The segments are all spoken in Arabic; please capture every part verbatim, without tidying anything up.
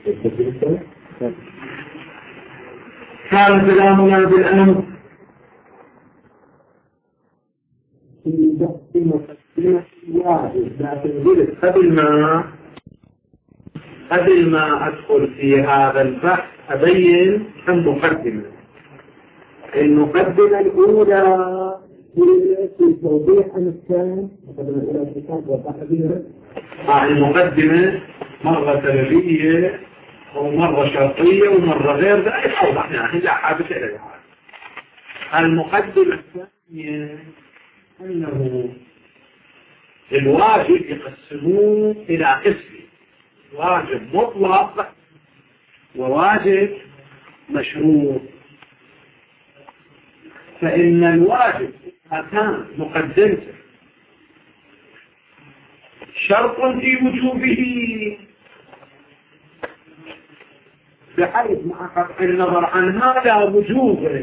كان كلامنا بالأمر في بحث مقدمة واحد، لكن قلت قبل ما قبل ما أدخل في هذا البحث أبين كم مقدمة. المقدمة الأولى في توضيح الكلام، المقدمة الأولى في الكتاب والتحذير. المقدمة مرة سببية ومرة شرطية ومرة غير ذلك، أوضح يعني لا حاجة إلى هذا. المقدمة الثانية أنه الواجب يقسمون إلى قسم: واجب مطلق وواجب مشروط. فإن الواجب إذا كان مقدمته شرط في وجوبه بحيث مع قطع النظر عن هذا وجوبه،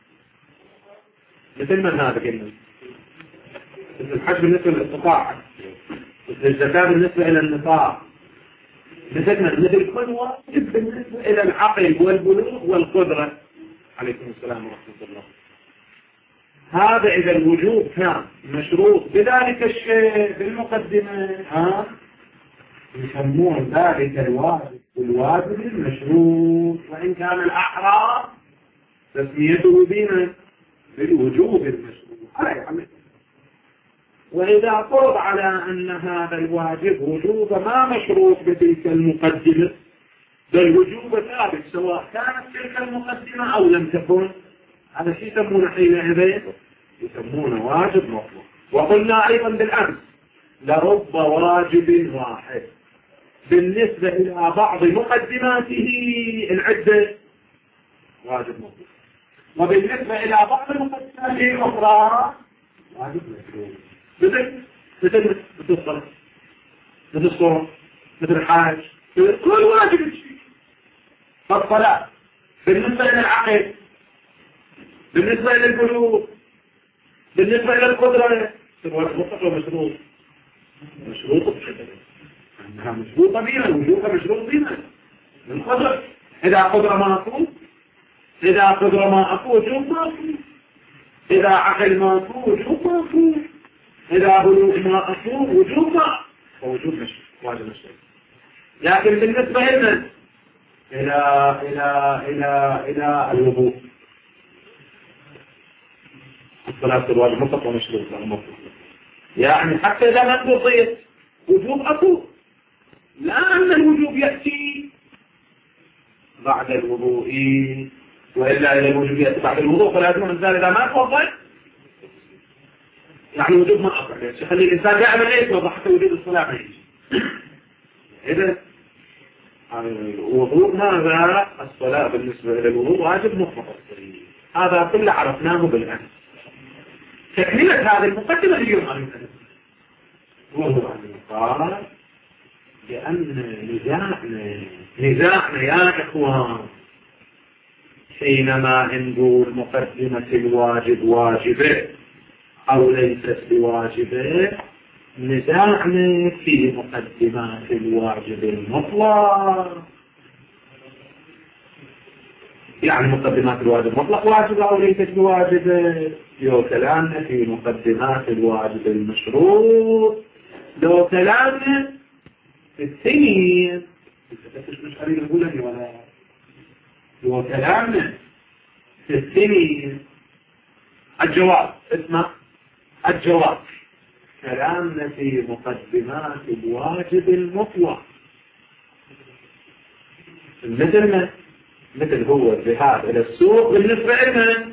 مثل من هذا قلنا مثل الحج بالنسبة للاستطاعة، مثل الزكاة بالنسبة إلى النطاق، مثل مثل كل واجب بالنسبة إلى العقل والبلوغ والقدرة. عليكم السلام ورحمة الله. هذا إذا الوجوب كان مشروط بذلك الشيء بالمقدمة، ها يسمون ذلك الواجب الواجب المشروط، وإن كان الأحرى تسميته بنا بالوجوب المشروط. على وإذا فرض على أن هذا الواجب وجوب ما مشروط بتلك المقدمة، بل وجوب ثابت سواء كانت تلك المقدمة أو لم تكن، هذا شيء يسمونه حينئذ يسمونه واجب مطلق. وقلنا أيضا بالأمس لرب واجب واحد بالنسبة إلى بعض مقدماته العدة واجب مطلق، وبالنسبة إلى بعض مقدماته الأخرى واجب مشروط. مثل مثل مثل الصلاة، مثل الصوم، مثل الحاج، كل واجب شيء. فالصلاة بالنسبة إلى العقل، بالنسبة إلى البلوغ، بالنسبة إلى القدرة مطلق ومشروط. مشروط أنها مشروطة بنا، الوجوب مشروط بنا. القدرة إذا قدرة ما أكون، إذا قدرة ما أكون وجوب ما أكون، إذا عقل ما أكون وجوب ما أكون، إذا بلوغ ما أكون وجوب ما وجوب مشروط واجب مشروط. لكن بالنسبة إلى إلى إلى إلى إلى الوضوء، الصلاة الواجب مطلق ومشروط مطلق، يعني حتى إذا ما توصيت وجوب أكو، لا أن الوجوب يأتي بعد الوضوء، وإلا إذا الوجوب يأتي بعد الوضوء فلازم من ذلك إذا ما توضأ يعني وجوب ما أقع، يخلي الإنسان دائما يتوضأ حتى وجود الصلاة ما يجي. إذا الوضوء ماذا؟ الصلاة بالنسبة إلى الوضوء واجب مطلق. هذا كله عرفناه بالأمس. تكملة هذه المقدمة اليوم عن الأمس وهو أن يقال لأن نزاعنا نزاعنا يا إخوان حينما نقول مقدمة الواجب واجبة أو ليست بواجبة، نزاعنا في مقدمات الواجب المطلق، يعني مقدمات الواجب المطلق واجبة أو ليست بواجبة. لو كلامنا في مقدمات الواجب المشروط، لو كلامنا في الثانيين مش قريب الأولى ولا لو كلامنا في الثانيين الجواب اسمع الجواب كلامنا في مقدمات الواجب المطلق مثل ما مثل هو الذهاب إلى السوق بالنسبة لمن؟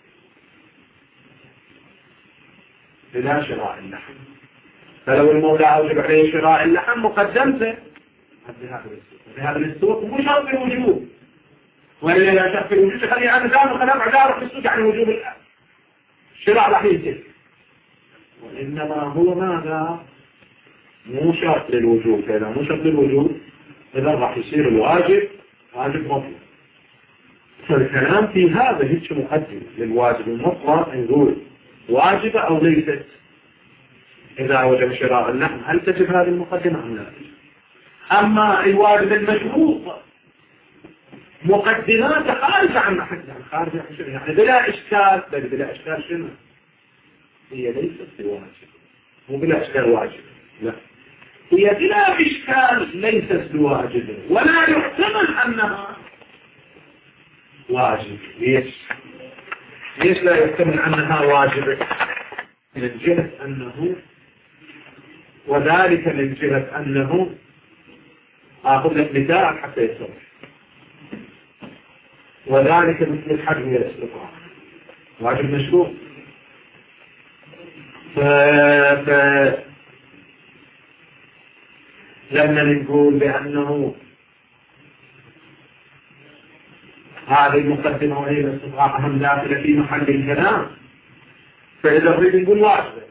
إلى شراء اللحم. فلو المولى أوجب عليه شراء اللحم مقدمته الذهاب إلى السوق. الذهاب إلى السوق مو شرط الوجوب، وإلا لا شرط الوجوب خلي أنا دام خلام عدارة في السوق عن وجوب الشراء راح ينتهي. وإنما هو ماذا؟ مو شرط للوجوب، إذا مو شرط للوجوب إذا راح يصير الواجب واجب مطلق. فالكلام في هذا هيك مقدم للواجب المطلق، نقول واجبة أو ليست. إذا وجب شراء اللحم هل تجب هذه المقدمة أم لا؟ أما الواجب المشروط مقدمات خارجة عن محل، يعني خارجة عن شنو؟ يعني بلا إشكال، بل بلا إشكال شنو؟ هي ليست بواجب، مو بلا إشكال واجب، لا، هي بلا إشكال ليست بواجب، ولا يحتمل أنها واجب. ليش؟ ليش لا يحتمل أنها واجب؟ من جهة أنه، وذلك من جهة أنه، أخذ لك مثال حتى يصبح، وذلك مثل الحجم والاستطاعة واجب مشروع. ف... ف... لما نقول بأنه هذه المقدمة وهي الاستطاعة هم داخلة في محل الكلام، فإذا نريد نقول واجبة،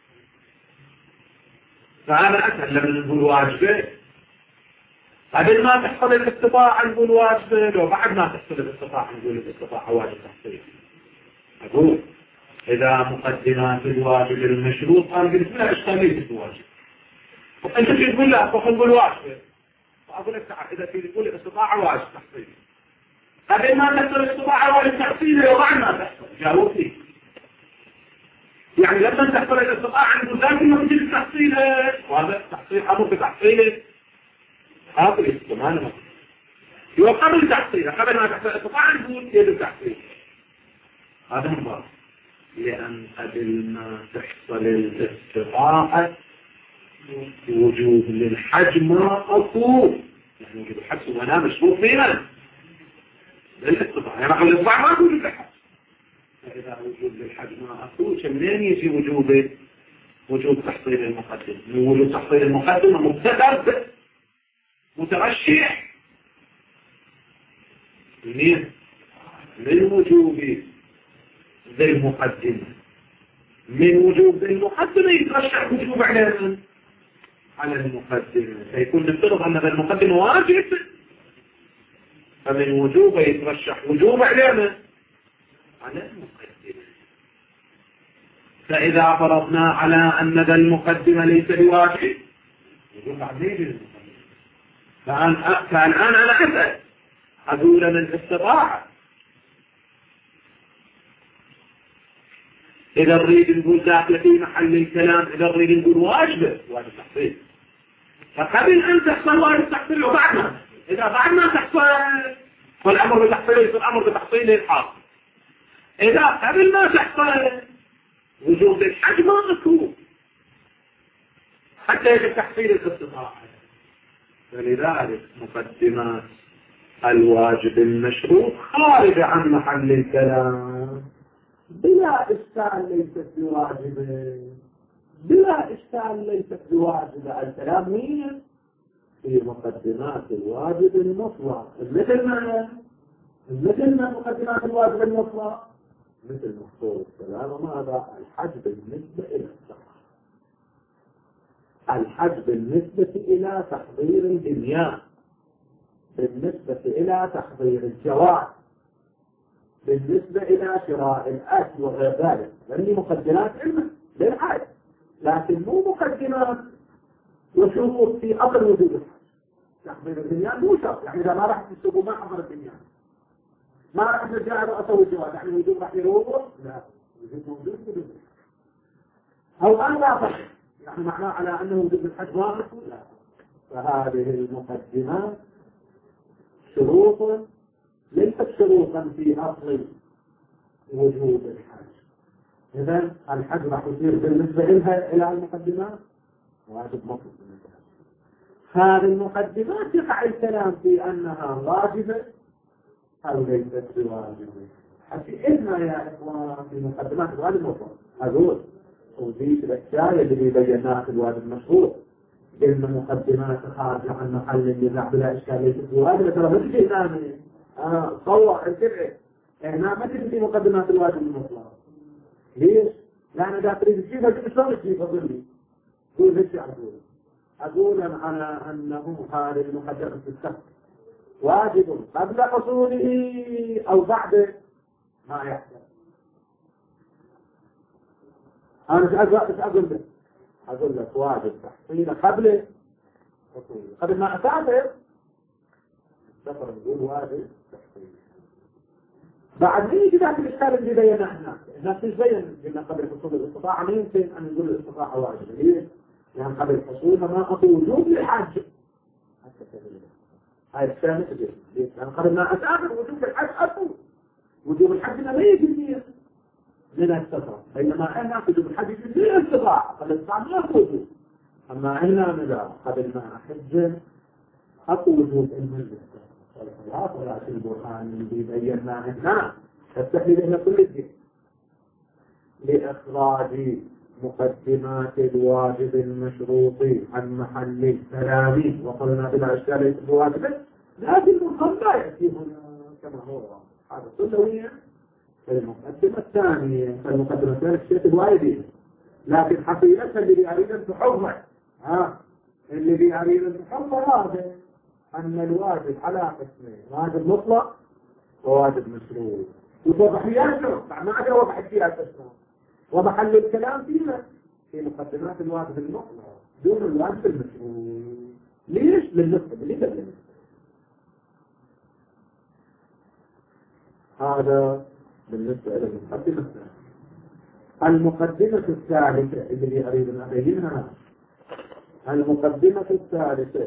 فأنا أسهل لما نقول واجبة قبل ما تحصل الاستطاعة نقول واجبة، لو بعد ما تحصل الاستطاعة نقول الاستطاعة واجب تحصيل. أقول إذا مقدمات الواجب المشروط أنا قلت لا إشكالية الواجب، وأنت تجي تقول لا فخل نقول واجبة، فأقول لك تعال إذا تجي تقول الاستطاعة واجب تحصيل قبل ما تحصل الاستطاعة واجب تحصيل وبعد ما تحصل جاوب لي. يعني لما تحصل الاستطاعة نقول لازم ما تجي التحصيل، وهذا تحصيل أمر بتحصيله هذا الاستمانة يبقى قبل تحصيله، قبل ما تحصل الاستطاعة نقول يجب تحصيل. هذا مبارك، لأن قبل ما تحصل الاستطاعة وجود للحجم أقول، يعني وجود الحجم وانا مشروط فينا للاستطاعة، يعني قبل الاستطاعة ما أقول للحجم، فإذا وجود للحجم أقول منين يجي وجود وجود تحصيل المقدم؟ من وجود تحصيل المقدم مبتدأ مترشح منين؟ من وجود ذي المقدمة، من وجود ذي المقدمة يترشح وجوب على على المقدمة، فيكون نفترض أن ذا المقدمة واجب، فمن وجوبه يترشح وجوب علينا على المقدمة. فإذا فرضنا على أن ذا المقدمة ليس بواجب وجوب عليه المقدمة، فالآن أنا أسأل أقول أن الاستطاعة إذا نريد نقول داخل في محل الكلام، إذا نريد نقول واجبة واجب تحصيل، فقبل أن تحصل واجب تحصيل وبعد ما، إذا بعد ما تحصل فالأمر بتحصيل يصير الأمر بتحصيل الحاصل، إذا قبل ما تحصل وجود الحجم ما مكروه حتى يجب تحصيل الاستطاعة. فلذلك مقدمات الواجب المشروط خارجة عن محل الكلام بلا إشكال ليست بواجبة، بلا إشكال ليست بواجبة. الكلام مين؟ في مقدمات الواجب المطلق، مثل ما مثل ما مقدمات الواجب المطلق مثل مخصوص الكلام وماذا؟ الحج بالنسبة إلى الصحة، الحج بالنسبة إلى تحضير البنيان، بالنسبة إلى تحضير الجواد، بالنسبة إلى شراء الأكل وغير ذلك، لأني مقدمات علمة للحج، لكن مو مقدمات وشروط في أصل وجود الحج. تحضير البنيان مو شرط، يعني إذا ما راح تسوقوا ما حضر البنيان ما راح نرجع أسوي الجواد، يعني وجود راح يروح، لا وجود موجود وجود أو أن لا فرق، يعني معناه على أنه وجود الحج واضح، لا. فهذه المقدمات شروط ليست شروطا في أصل وجود الحج. إذن الحج راح يصير بالنسبة لها إلى المقدمات واجب مطلق بالنسبة لها. هذه المقدمات يقع الكلام في أنها واجبة أو ليست بواجبة. حتى إذنا يا إخوان في مقدمات الواجب المطلق أقول وزيش الأشياء اللي بيناها في الواجب المشروط إن مقدمات خارجة عن محل النزاع بلا إشكال ليست بواجبة. ترى ما تجي هنا أنا صور انتبه هنا ما تجي في مقدمات الواجب المطلق. ليش؟ لأن إذا تريد تجيبها كيف شلون تجيبها ظلمي؟ قول ليش أقول أقول على أنه هذه المقدمة السهل واجب قبل حصوله أو بعده ما يحصل. أنا إيش أقول لك؟ أقول لك واجب تحصيله قبل حصوله، قبل ما أسافر مختصر نقول واجب تحصيل. بعد ما يجي ذاك الإشكال اللي بيناه هناك، الناس مش بين قلنا قبل حصول الاستطاعة، ما يمكن أن نقول الاستطاعة واجبة. ليه؟ لأن قبل حصولها ما أعطي وجوب للحج. هاي الثانية تجي. ليه؟ لأن قبل ما أتأخر وجوب الحج أصل. وجوب الحج مية بالمية من السفر، بينما هنا وجوب الحج من الاستطاعة، قبل الاستطاعة ما أعطي وجوب. أما هنا نذا قبل ما أحج أعطي وجوب المنزل. ولا في البرهان اللي بينا هنا تستحيل إلى كل شيء لإخراج مقدمات الواجب المشروط عن محل الكلام. وقلنا بلا إشكال الواجب لكن النظام لا يأتي هنا كما هو هذا كله. المقدمة الثانية المقدمة الثانية الشيء الواجب، لكن حقيقة اللي بيعريد التحضر ها اللي بيعريد التحضر هذا أن الواجب على قسمين، واجب مطلق وواجب مشروط. وتضحياته ما عدا وضح فيها القسم ومحل الكلام فيها في مقدمات الواجب المطلق دون الواجب المشروط. ليش؟ للنسبة اللي بالنسبة هذا بالنسبة إلى المقدمة الثانية. المقدمة الثالثة اللي أريد أن أبينها، المقدمة الثالثة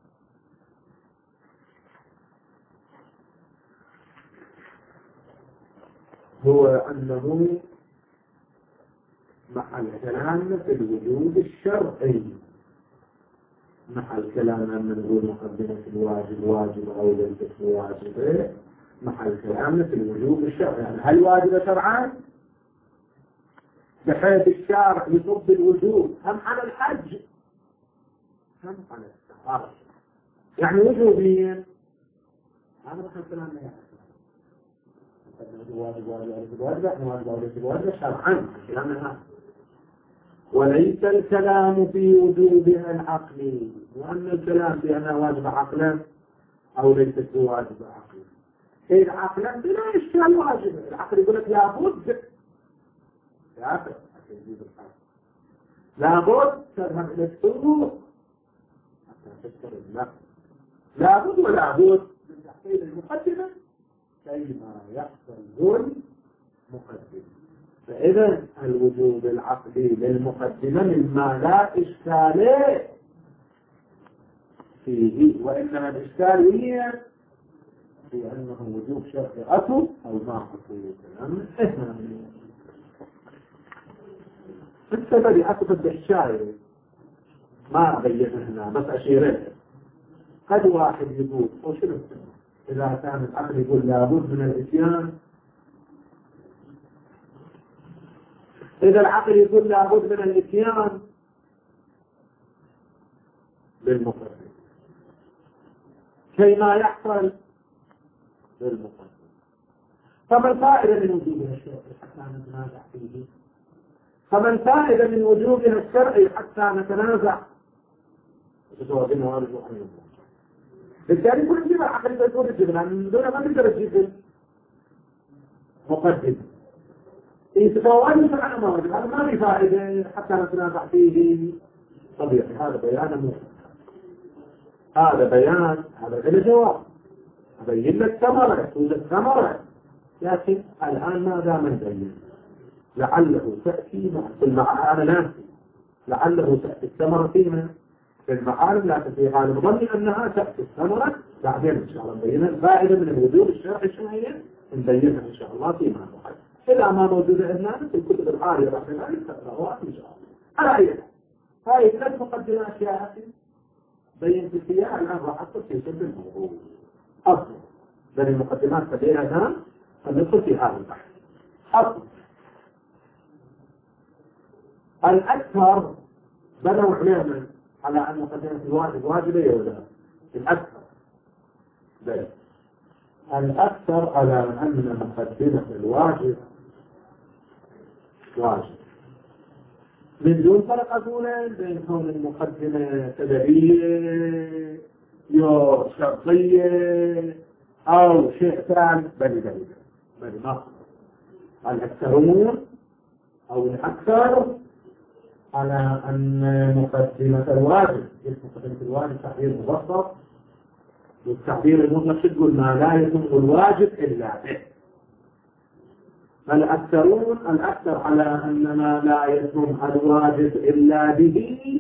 هو أنه محل كلام في الوجود الشرعي. محل كلام لما نقول مقدمة الواجب واجب أو ليست واجبة، محل كلام في الوجود الشرعي. يعني هل واجب شرعا بحيث الشارع يصب الوجوب هم على الحج هم على السفر، يعني وجوبيا. هذا محل كلامنا يعني واجب واجب واجب واجب واجب واجب شرعا كلامنا. وليس الكلام في وجوبها العقلي، وأن الكلام بأنها واجب عقلا أو ليست واجب عقلا. إيه عقلا بلا إشكال واجب، العقل يقول لك لابد يا أخي لابد تذهب إلى السوق حتى تشتري النقل، لابد ولا بد من تحصيل المقدمة كيما يحصل ظلم مقدمة. فإذا الوجوب العقلي للمقدمة مما لا إشكال فيه، وإنما الإشكال هي في أنه وجوب شرعي أصل أو ما أصل. كلام السبب أقصد بالشاعر ما بينه هنا بس أشيره. قد واحد يقول وشنو إذا كان العقل يقول لابد من الإتيان، إذا العقل يقول لابد من الإتيان بالمقدمة كيما يحصل بالمقدمة، فما الفائدة من وجوبها الشرعي حتى نتنازع فيه؟ فما الفائدة من وجوبها الشرعي حتى نتنازع؟ تتوازن وارجو أن يكون بالتالي كل شيء العقل يقول الجبنة من دون ما تقدر تجيب مقدمة. إذا تتوازن فعلا ما وجب، هذا ما في فائدة حتى نتنازع فيه. طبيعي هذا بيان مو هذا بيان، هذا غير جواب، أبين لك ثمرة توجد ثمرة، لكن الآن ماذا من بين؟ لعله تأتي في المعاني ناسي، لعله تأتي الثمرة فيما في المعالم، لكن في غالب ظني أنها تأتي الثمرة بعدين إن شاء الله نبينها. الفائدة من الوجود الشرعي الشرعية نبينها إن شاء الله فيما بعد. إذا ما موجودة عندنا في الكتب العالية رحمة الله تقرأوها إن شاء الله. على أي حال هاي ثلاث مقدمات يا أخي بينت فيها الآن راح أدخل في سد الموضوع أصلا. بل المقدمات تبينها الآن فندخل في هذا البحث أصلا. الأكثر بنوا علما على أن مقدمة الواجب واجبة ولا لا؟ الأكثر بل الأكثر على أن مقدمة الواجب واجب، من دون فرق أقولا بين كون المقدمة سببية أو شرطية أو شيء ثاني. بل بل بل ما الأكثرون أو الأكثر على أن مقدمة الواجب، مقدمة الواجب تحرير مبسط والتعبير المطلق يقول ما لا يتم الواجب إلا به. فالأكثرون الأكثر على أن ما لا يتم الواجب إلا به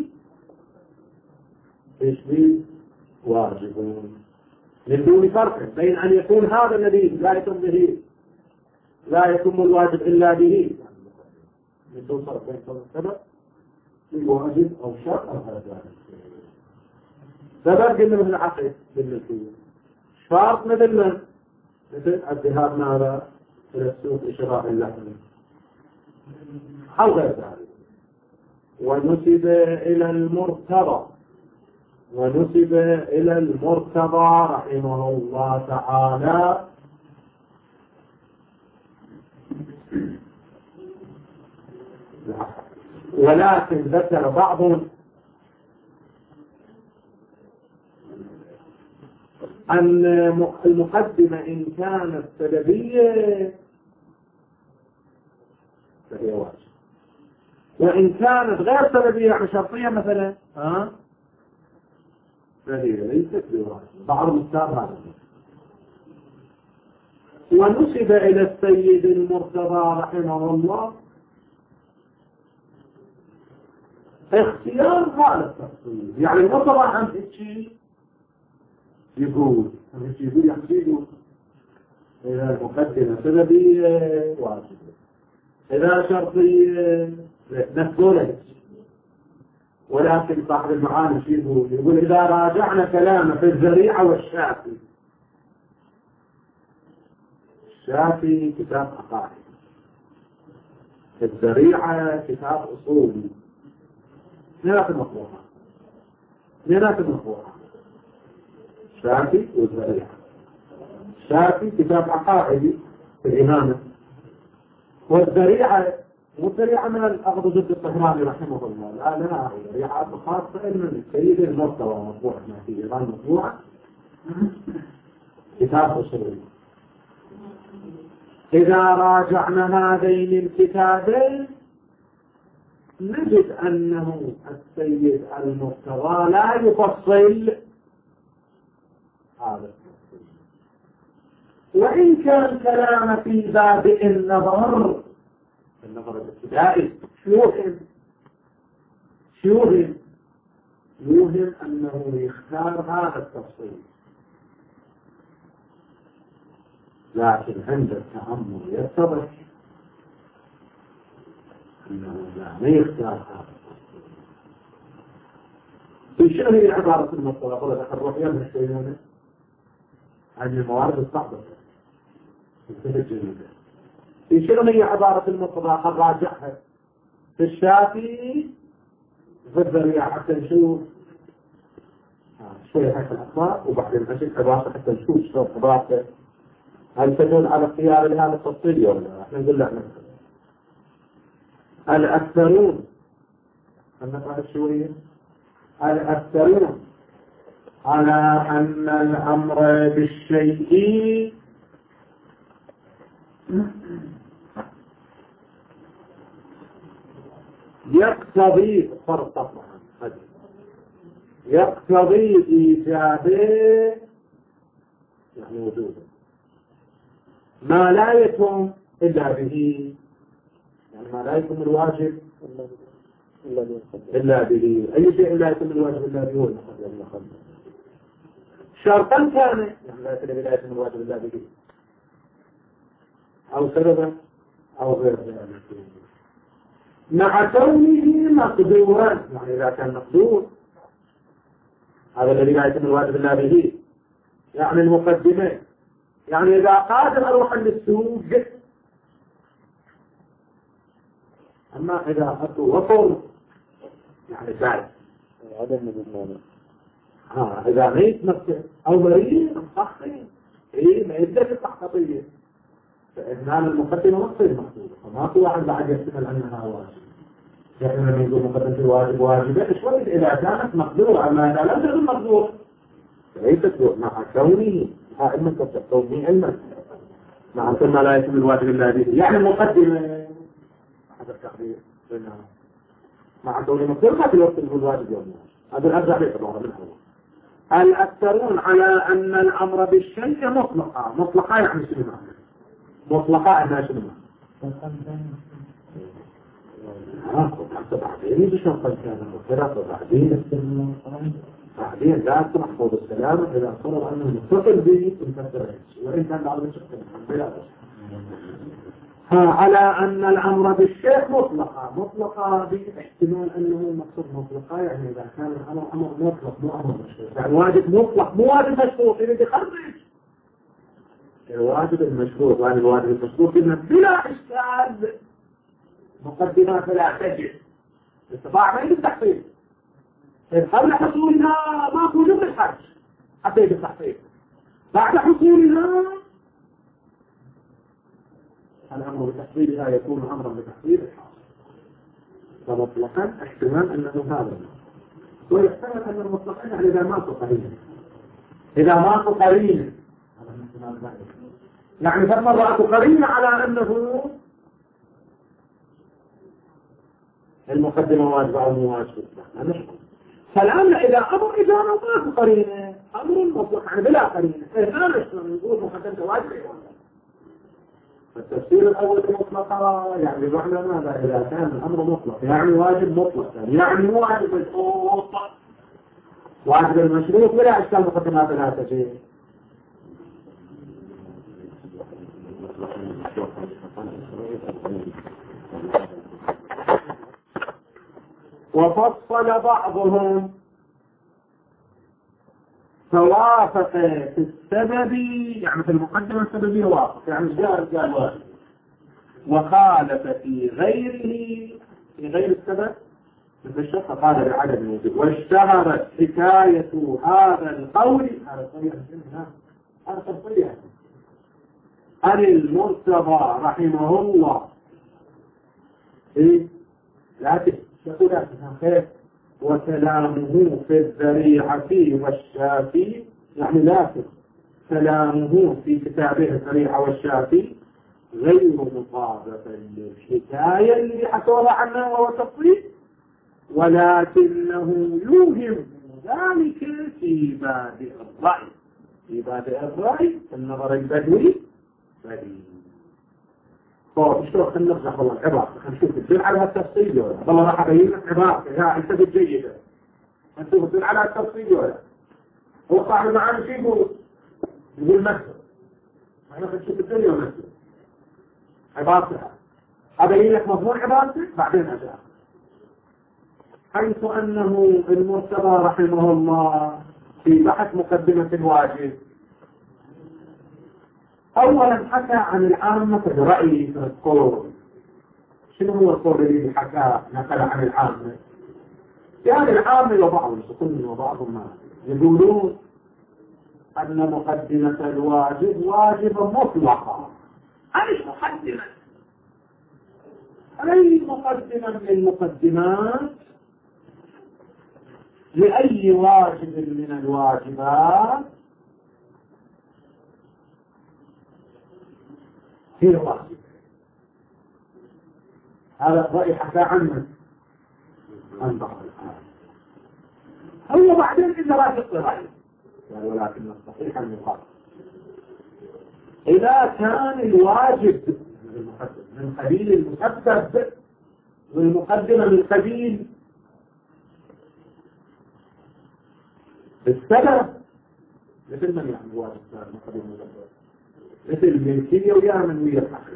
إيش به؟ واجب، من دون فرق بين أن يكون هذا الذي لا يتم به لا يتم الواجب إلا به، من دون فرق بين السبب الواجب أو شرط أو هذا سبب قلنا مثل العقل بالنسبة، شرط مثل من مثل الذهاب ماذا إلى السوق لشراء اللحم أو غير ذلك. ونسب إلى المرتضى ونسب إلى المرتضى رحمه الله تعالى ولكن ذكر بعضهم أن المقدمة إن كانت سببية فهي واجب، وإن كانت غير سببية يعني شرطية مثلا ها فهي ليست بواجب. بعض المستار هذا. ونسب إلى السيد المرتضى رحمه الله اختيار هذا التفصيل، يعني المرتضى عن شيء يقول يقول يحسيبه إذا المقدمة سببية واجبة، إذا شرطية نفسه. ولكن صاحب المعاني يقول يقول إذا راجعنا كلامه في الذريعة والشافي، الشافي كتاب عقائد، الذريعة كتاب أصولي، اثنينات المطبوعة اثنينات المطبوعة الشافي والذريعة. الشافي كتاب عقائدي في الإمامة، والذريعة والذريعة من الأخذ ضد الطهراني رحمه الله. لا لا ذريعة خاصة من السيد المرتضى مطبوعة في إيران مطبوعة كتاب أصولي. إذا راجعنا هذين الكتابين نجد أنه السيد المرتضى لا يفصل هذا، وإن كان كلام في باب النظر النظر الابتدائي يوهم يوهم يوهم أنه يختار هذا التفصيل، لكن عند التأمل يتضح أنه لا يختار هذا التفصيل. في شنو هي عبارة المرتضى؟ قلت الروح يمنع شيئا عن الموارد الصعبة في شنو هي عبارة المرتضى؟ نراجعها في الشافعي في الذريعة حتى نشوف شوية حتى الأخبار، وبعدين نشوف عبارة حتى نشوف شلون عبارته هل تدل على اختيار لهذا التفصيل ولا لا؟ احنا نقول لك الأكثرون نقرأ شوية. الأكثرون على أن الأمر بالشيء يقتضي فرق طبعا يقتضي إيجابه يعني وجوده، ما لا يتم إلا به، يعني ما لا يتم الواجب إلا به. أي شيء لا يتم الواجب إلا به هو المخلص شرطا كان، يعني لا يتم الواجب إلا به أو سببا أو غير ذلك، مع كونه مقدورا، يعني إذا كان مقدور هذا الذي لا يتم الواجب إلا به، يعني المقدمة، يعني إذا قادر أروح للسوق، أما إذا أتوا وصل يعني سعي عدم الإدمان ها إذا ميت نفسه أو مريض مصحي إيه ما يبدأ في التحقيقية، فإدمان المقدمة مصير مقدورة، فما في واحد بعد يحتمل أنها واجب. يعني لما يقول مقدمة الواجب واجبة شوي إذا كانت مقدورة، أما إذا لم تكن مقدورة ليست مع كونه علما كونه علما، مع كل ما لا يتم الواجب إلا به، يعني مقدمة هذا التقدير مع كونه مقدور ما في الوقت الواجب يوم هذا الأرجع ليه طبعا من هو الأكثرون على أن الأمر بالشيء مطلقة. مطلقة يعني شنو معنى؟ مطلقة يعني شنو معنى؟ حتى بعدين يجي شنطة كان مطلقة بعدين بعدين لا تحفظ السلام إذا صار أنه متصل به تنكسر وإن كان بعض الشيء على أن الأمر بالشيء مطلقة. مطلقة باحتمال أنه مقصود مطلقة يعني إذا كان الأمر أمر مطلق مو أمر مشروط يعني واجب مطلق مو واجب مشروط اللي يخرج الواجب المشروط يعني الواجب المشروط إنه بلا إشكال مقدمات لا تجد استطاع ما يجب تحصيل قبل حصولها ما توجب الحج حتى يجب تحصيل بعد حصولها الأمر بتحصيلها يكون أمرا بتحصيل الحاصل فمطلقا احتمال أنه هذا ويحتمل أن المطلقين يعني إذا ماتوا قرينا إذا ماتوا قرينا يعني فما رأتوا قرينا على أنه المقدمة واجبة أو مواجبة فالآن إذا أمر إذا ماتوا قرينا أمر مطلق يعني بلا قرينا إذا نقول مقدمة واجبة التفسير الأول مطلقة يعني بمعنى ماذا إذا كان الأمر مطلق يعني واجب مطلق يعني مو واجب مشروط واجب المشروط ولا أشكال مقدمات لا تجي وفصل بعضهم فوافق في السبب يعني في المقدمة السببية وافق يعني جاء قال واحد وخالف في غيره في غير السبب مثل الشخص قال بعدم الوجود واشتهرت حكاية هذا القول هذا هذا تصريح عن المرتضى رحمه الله إيه لكن يقول خير وكلامه في الذريعة والشافي يعني لكن كلامه في كتابه الذريعة والشافي غير مطابق للحكاية اللي حكوها عنها وهو تفصيل ولكنه يوهم ذلك في بادئ الرأي في بادئ الرأي النظر البدوي بديل طيب شلون خلينا نرجع والله العبارة خلينا نشوف تدل على التفصيل ولا والله راح ابين لك عبارة يا انت جيدة نشوف تدل على التفصيل ولا هو صاحب المعاني شو يقول يقول مثل احنا بنشوف الدنيا مثل عبارتها ابين لك مضمون عبارته بعدين اجاء حيث انه المرتضى رحمه الله في بحث مقدمة الواجب اولا حكى عن العامة برأي في القول شنو هو القول اللي حكى نقل عن العامة يعني العامة وبعض السكن وبعضهم ما يقولون ان مقدمة الواجب واجب مطلقة ايش مقدمة اي مقدمة من المقدمات لأي واجب من الواجبات هي واجب هذا الرأي حكى عنه عن بعض الآن هو بعدين إذا لا تقل رأي يعني ولكن الصحيح أن يقال إذا كان الواجب من قبيل المسبب والمقدمة من قبيل السبب مثل من يعني الواجب من قبيل المسبب مثل الملكية ويا من ويا الحقيقة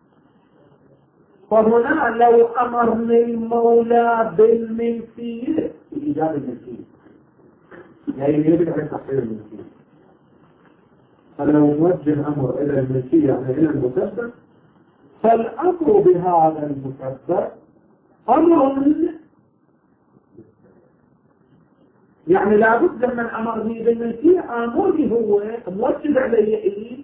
فهنا لو أمرني المولى بالملكية بإيجاب الملكية يعني يجب أن تحصيل الملكية فلو نوجه الأمر إلى الملكية يعني إلى المسبب فالأمر بهذا المسبب أمر يعني لابد من أمرني بالملكية أمرني هو موجب علي إيه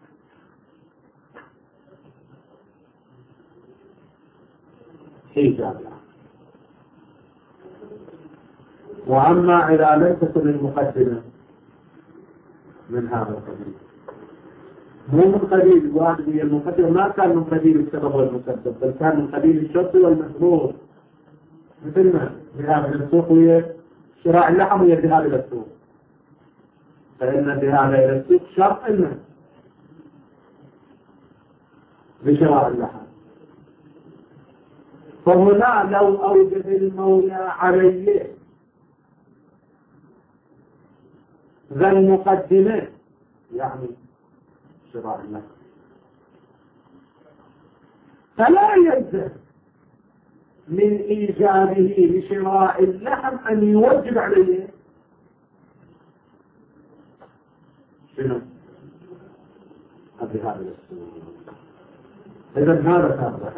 إيجاب وأما إذا لم تكن المقدمة من هذا القبيل مو من قبيل الواجب هي المقدمة ما كان من قبيل السبب والمسبب بل كان من قبيل الشرط والمحظور مثل ما ذهاب إلى السوق وهي شراء اللحم وهي ذهاب إلى السوق فإن في هذا إلى السوق شرط إنه بشراء اللحم. فهنا لو أوجد المولى عليه ذا المقدمة يعني شراء اللحم فلا يلزم من إيجابه لشراء اللحم أن يوجب عليه شنو؟ هذا السوق. إذا هذا سابق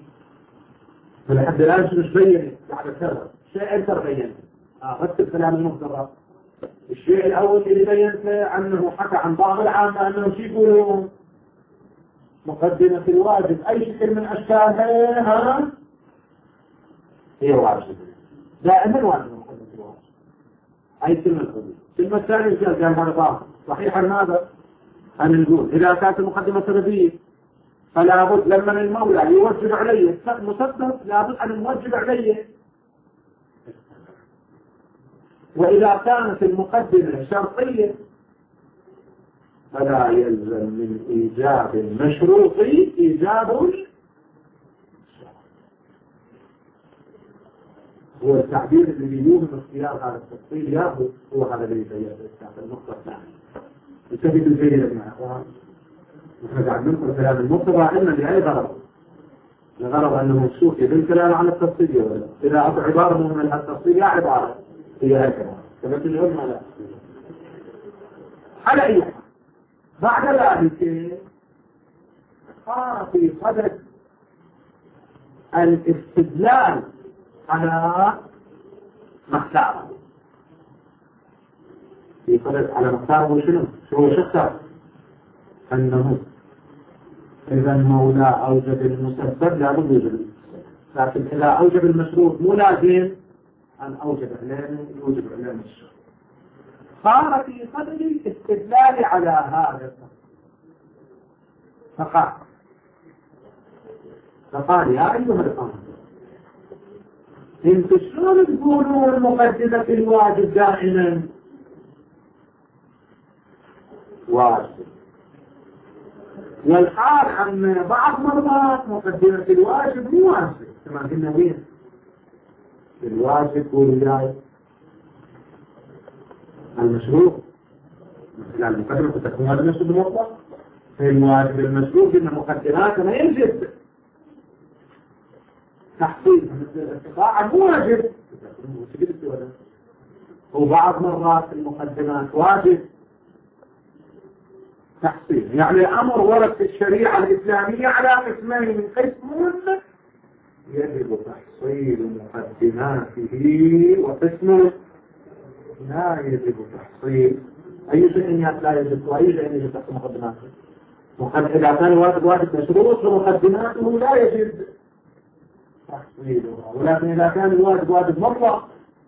فلحد الآن مش بين بعد كذا شيء أكثر بينه رتب كلام المقدرة. الشيء الأول اللي بينته أنه حكى عن بعض العامة أنه شيء يقولون مقدمة الواجب أي شكل من أشكالها هي واجب دائما واجب مقدمة الواجب أي كلمة الحدود. الكلمة الثانية قال هذا باطل صحيحا ماذا؟ أن نقول إذا كانت المقدمة سببية فلا بد لما المولى يوجب عليه مسبب لا بد أن يوجب عليه. وإذا كانت المقدمة شرطية فلا يلزم من إيجاب المشروط إيجاب هو التعبير اللي بيوهم اختيار هذا التفصيل ياهو هو هذا اللي يبين النقطة الثانية. يثبت الجيد يا أخوان نحن قاعد ننقل كلام المقتضى إما لأي غرض الغرض أنه مكشوف يدل كلام عن التفصيل ولا إذا أعطى عبارة من التفصيل لا عبارة هي هكذا كما تقول ما لا على أي حال. بعد ذلك صار في صدد الاستدلال على مختاره في صدد على مختاره شنو؟ شو شخص أنه إذا المولى أوجب المسبب لا بد يوجب لكن إذا أوجب المشروط مو لازم أن أوجب عليه يوجب عليه الشرط. صار في صدر الاستدلال على هذا فقال فقال يا أيها الأمر انتم شلون تقولون المقدمة الواجب دائما واجب والحال عن بعض مرات مقدمة الواجب مو واجب كما قلنا وين الواجب والولاية المشروع مثل المقدمة تكون هذا نفس الموضوع في الواجب المشروع إن مقدمات ما يجب تحصيل مثل الاستطاعة مو واجب وبعض مرات المقدمات واجب تحصيل. يعني أمر ورد في الشريعة الإسلامية على قسمين قسم يجب تحصيل مقدماته وقسم لا يجب تحصيل أي شيء لا يجب وأي شيء يجب تحصيل مقدماته. إذا كان واجب واجب مشروط ومقدماته لا يجب تحصيلها ولكن إذا كان الواجب واجب مطلق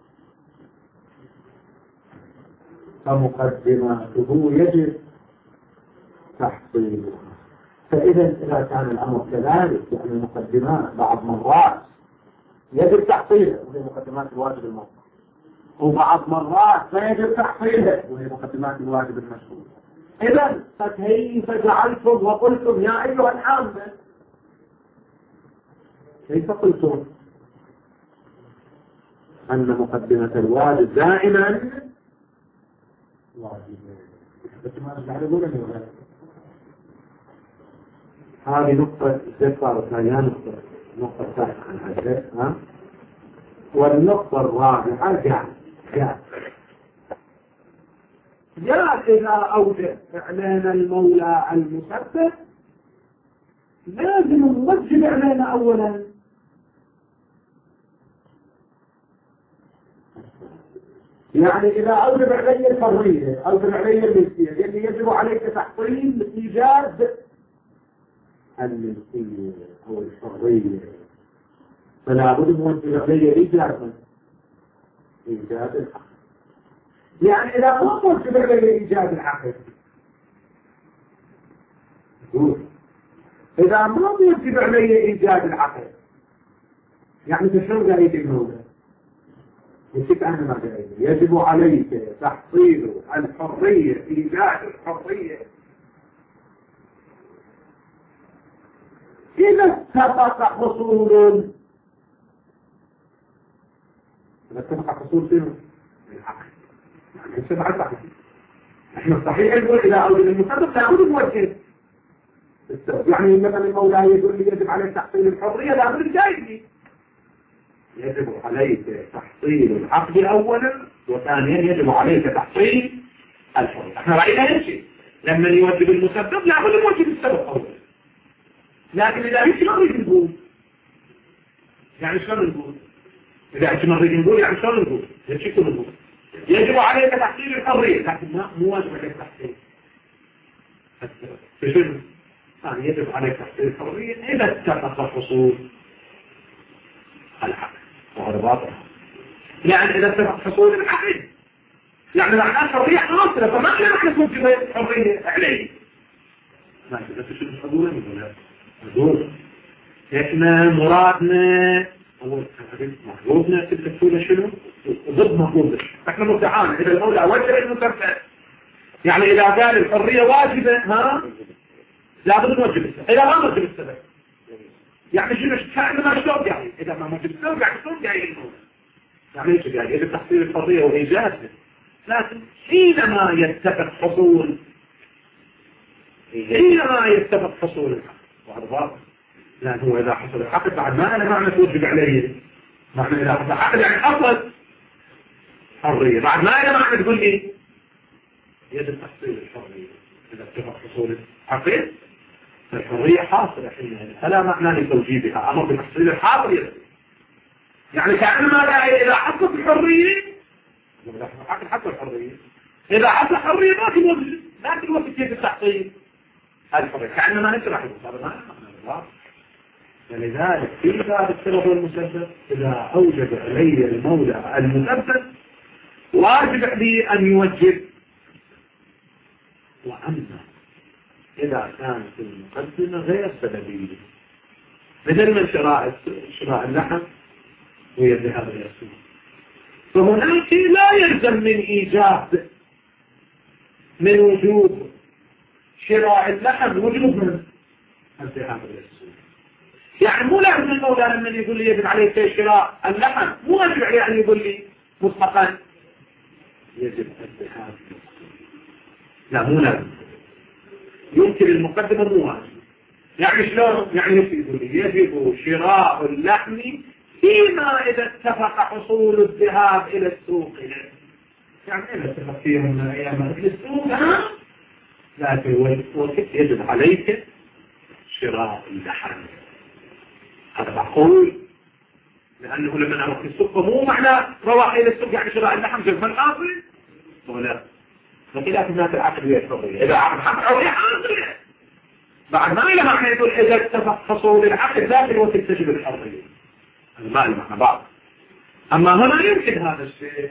فمقدماته يجب تحصيلها. فإذا إذا كان الأمر كذلك يعني المقدمات بعض مرات يجب تحصيلها وهي مقدمات الواجب المطلق وبعض مرات لا يجب تحصيلها وهي مقدمات الواجب المشروط. إذا فكيف جعلتم وقلتم يا أيها العامة كيف قلتم أن مقدمة الواجب دائما واجب بس ما أرجع لقولني ولا هذه نقطة استفسار ثانية نقطة نقطة ثالثة عن هذا ها والنقطة الرابعة جاء جاء جاء إذا أوجد إعلان المولى المسبب لازم نوجب إعلانه أولا. يعني إذا أوجب علي الحرية أوجب علي الملكية اللي يجب عليك تحصيل إيجاد الملكية أو الحرية فلا بد من أوجب علي إيجاد إيجاد الحق. يعني إذا ما أوجب علي إيجاد العقل إذا ما أوجب علي إيجاد العقل يعني تشرب عليك المولى نسيت أنا ما قايل يجب عليك تحصيل الحرية إيجاد الحرية إذا اتفق حصول إذا اتفق حصول شنو؟ العقل يعني اتفق العقل احنا صحيح نقول إذا أوجد المسبب لابد نوجه يعني مثلا المولى يقول لي يجب عليك تحصيل الحرية لابد جايبني يجب عليك تحصيل العقد أولا وثانيا يجب عليك تحصيل الحرية. احنا رأينا يمشي لما يوجب المسبب لابد نوجب السبب أولا، لكن إذا يمشي ما نريد نقول يعني شلون نقول؟ إذا يمشي ما نريد نقول يعني شلون نقول؟ يمشي كل نقول يجب عليك تحصيل الحرية لكن ما مو واجب عليك تحصيل فشنو؟ يعني يجب عليك تحصيل الحرية إذا اتفق حصول العقل وهذا باطل. يعني إذا اتفق حصول العقل يعني معناه الحرية حاصلة فما لنا احنا توجب الحرية عليه ماشي بس شو نقول ولا نقول احنا مرادنا اول مطلوبنا تكتبوا شنو ضد مطلوبنا احنا مدعانا اذا المولى وجه المسبب يعني اذا قال الحرية واجبة ها لابد نوجب السبب اذا ما نوجب السبب يعني شنو شأن ما شلون يعني اذا ما نوجب السبب يعني شلون جاي المولى يعني ايش يعني اذا تحصيل الحرية وايجادها لكن حينما يتفق حصول حينما يتفق حصول الحق وهذا باطل لأن هو إذا حصل الحق بعد ما أنا معنى توجب عليه معنى إذا حصل الحق يعني حصل حرية بعد ما أنا معنى تقول لي يجب تحصيل الحرية إذا اتفق حصول الحق الحرية حاصلة حينها فلا معنى لتوجيبها أمر بتحصيل الحرية يعني كأنما إذا حصلت الحرية إذا حصل حصل الحرية إذا حصل الحرية ما في وقت ما في وقت كيف التحصيل الحرية كأنما نشرح هذا ما نعلم فلذلك في باب السبب والمسبب إذا أوجب علي المولى المسبب واجب لي أن يوجب وأما إذا كانت المقدمة غير سببية مثل من شراء شراء اللحم ويذهب إلى السوق فهناك لا يلزم من إيجاب من وجوب شراء اللحم وجوب من الذهاب إلى السوق يعني مو لازم المولى لما يقول لي يجب عليه شراء اللحم مو واجب عليه أن يقول لي مسبقا يجب الذهاب إلى السوق لا مو لازم يمكن المقدمة مو واجب يعني شلون يعني يقول لي يجب شراء اللحم فيما إذا اتفق حصول الذهاب إلى السوق يعني إذا اتفق فيهم أيام إلى السوق لكن وقت يجب عليك شراء اللحم هذا معقول لأنه لما نروح السوق مو معنى رواح إلى السوق يعني شراء اللحم جزما حاصل ولا لكن لا تناسب العقل والحرية إذا عقل حرية حاصل بعد ما إلى معنى يقول إذا اتفق حصول العقل ذاك الوقت تجب الحرية ما المعنى بعض أما هنا يمكن هذا الشيء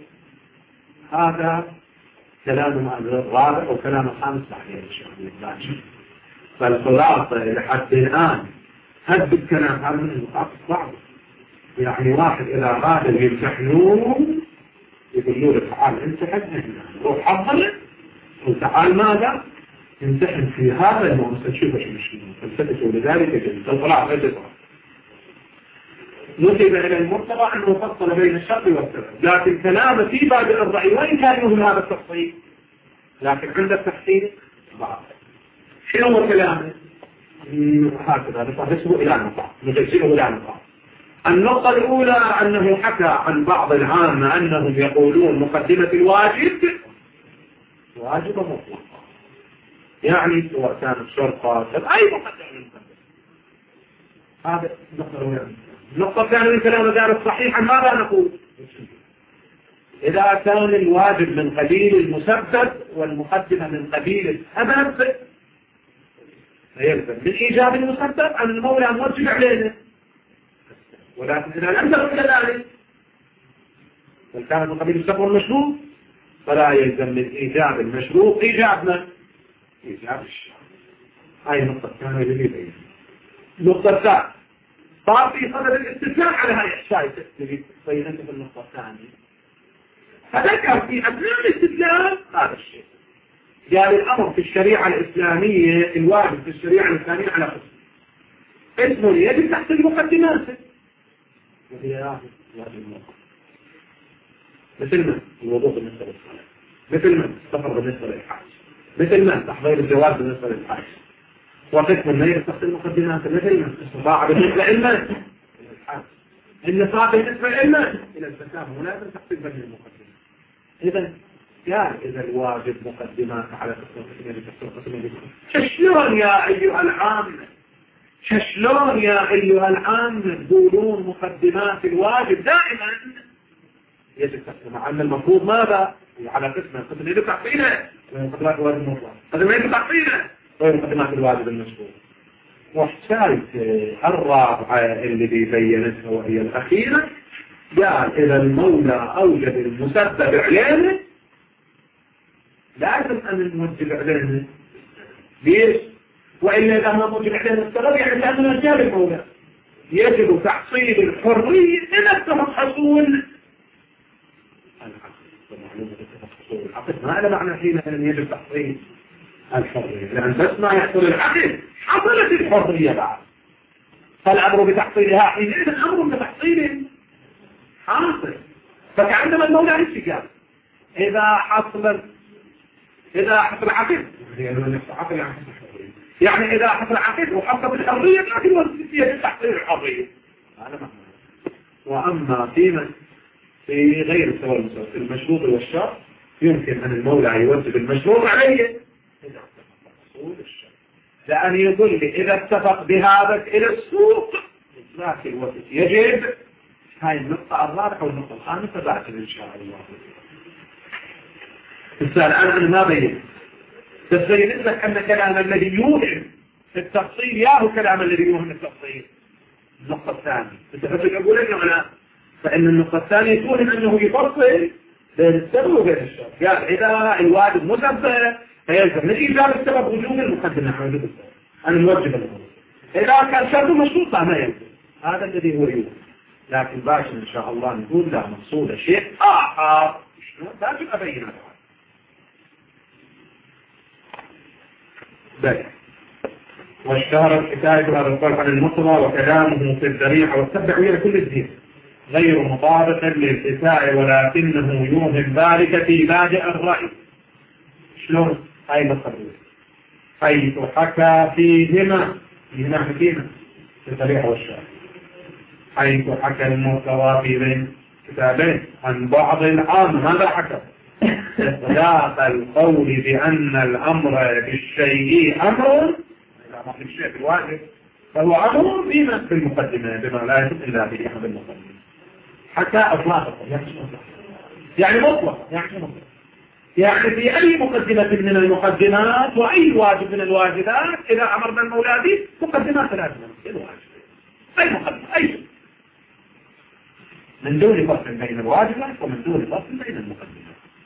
هذا كلام الرابع وكلام الخامس بعدين إن شاء الله فالخلاصة لحد الآن هذا الكلام هذا من النقاط الصعبة يعني واحد إذا أراد يمتحنوه يقولوا له تعال امتحن روح حضر وتعال ماذا امتحن في هذا الموضوع تشوف ايش المشكلة فلسفته لذلك يجب تطلع غير تطلع نسب إلى المرتبة أنه فصل بين الشرط والسبب لكن كلامه في باب الرأي وإن كان يهم هذا التفصيل لكن عند التحصيل بعض شنو هو كلامه؟ هكذا نقسمه إلى نقاط نقسمه إلى نقاط النقطة الأولى أنه حكى عن بعض العامة أنهم يقولون مقدمة الواجب واجب مطلق يعني سواء كانت شرطة أي مقدمة المقدمة هذا النقطة الأولى النقطة الثانية من كلام ذلك صحيحا ماذا نقول إذا كان الواجب من قبيل المسبب والمقدمة من قبيل السبب فيلزم من إيجاب المسبب أن المولى موجب علينا ولكن إذا لم تكن كذلك بل كان من قبيل السبب والمشروع فلا يلزم من إيجاب المشروع إيجابنا إيجاب الشرع هاي النقطة الثانية اللي بيها النقطة الثالثة صار في صدد الاستثناء على هاي الأشياء اللي بينته في النقطة الثانية. فذكر في أثناء الاستثناء هذا الشيء. قال الأمر في الشريعة الإسلامية الواجب في الشريعة الإسلامية على قسم. اسمه يجب تحت المقدمات. وهي واجب الموقف. مثل ما الوضوء بالنسبة للصلاة. مثل ما السفر بالنسبة للحاج. مثل ما تحضير الزواج بالنسبة للحاج. وقسم النيل تحت المقدمات. مثل ما استطاع بالنسبة للمال إلى الحاج. النصاب بالنسبة للمال إلى الزكاة. ولازم تحت بين المقدمات. إذا قال إذا الواجب مقدمات على قسم القسم. شلون يا أيها العام؟ شلون يا أيها العام تقولون مقدمات الواجب دائما يجب تحت، مع أن المفروض ماذا؟ على قسم القسم يجب تحصيله مقدمات الواجب المطلق. قسم يجب تحصيله غير مقدمات الواجب المشروع. والثالث الرابعة اللي بيبينتها وهي الأخيرة قال إذا المولى أوجد المسبب علينا لازم أن نوجب علينا. ليش؟ وإلا إذا ما موجب علينا السبب يعني لازم نجاب المولى. يجب تحصيل الحرية إلى اتفق حصول العقد. ما على معنى حين أن يجب تحصيل الحرية، لأن بس ما يحصل العقد حصلت الحرية بعد. فالأمر بتحصيلها حينئذ أمر بتحصيل حاصل. فكعندما المولى ايش قال؟ إذا حصل إذا حصل عقد يعني إذا حصل عقد وحصل الحرية لكن وزية تحصيل الحرية. وأما فيما في غير سواء المسؤول المشروط والشرط يمكن أن المولى يوجب المشروط عليه إذا اتفق حصول الشرط، لأن يقول لي إذا اتفق بهذا إلى السوق ذاك الوقت يجب. هاي النقطة الرابعة والنقطة الخامسة بعد إن شاء الله. السؤال الآن أنا ما بين بس بين لك أن كلام الذي يوهم التفصيل ياهو كلام الذي يوهم التفصيل. النقطة الثانية أنت فكرة أقول لك ولا؟ فإن النقطة الثانية توهم أنه يفصل بين السبب وبين الشرط. قال إذا الواجب مسبب فيلزم نجي جاب السبب وجوب المقدمة حوالي السبب أنا نوجب الأمر. إذا كان شرط مشروط ما يلزم. هذا الذي هو يوهم. لكن باش إن شاء الله نقول لا مقصود شيء آخر. شنو؟ باش أبين هذا. بل واشتهر الحكاية هذا القول عن المطلع وكلامه في الذريعة والتبعية لكل الدين غير مطابق للحكاية ولكنه يوهم ذلك في لاجئ الرأي. شلون؟ هاي مصرية حيث حكى فيهما فيهما حكينا في الذريعة والشهر حيث حكى المرتوى في بين كتابين عن بعض العام. ماذا حكى؟ خلاف القول بأن الأمر بالشيء أمر لا بالشيء بالواجب فهو أمر بما في المقدمة بما لا يجب إلا به أحد المقدمة. حتى أطلاقه يعني مطلق يعني مطلق يعني في أي مقدمة من المقدمات وأي واجب من الواجبات إذا أمرنا المولى به مقدمات لازمة الواجب أي مقدمة أي شيء من دون فصل بين الواجبات ومن دون فصل بين المقدمات.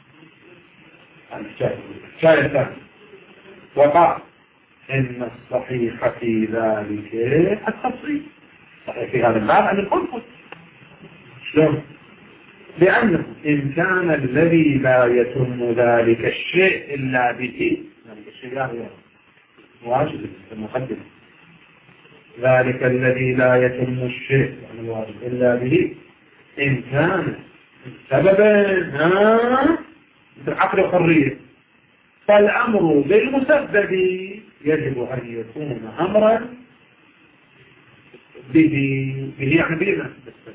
الشيء الثاني وقع إن الصحيح في ذلك التفصيل. صحيح في هذا الباب أن الخلق. شلون؟ لأنه إن كان الذي لا يتم ذلك الشيء إلا به ذلك الشيء لا هو واجب المقدمة. ذلك الذي لا يتم الشيء يعني الواجب إلا به إن كان سببا ها مثل عقل الحرية فالأمر بالمسبب يجب أن يكون أمرا به به يعني بما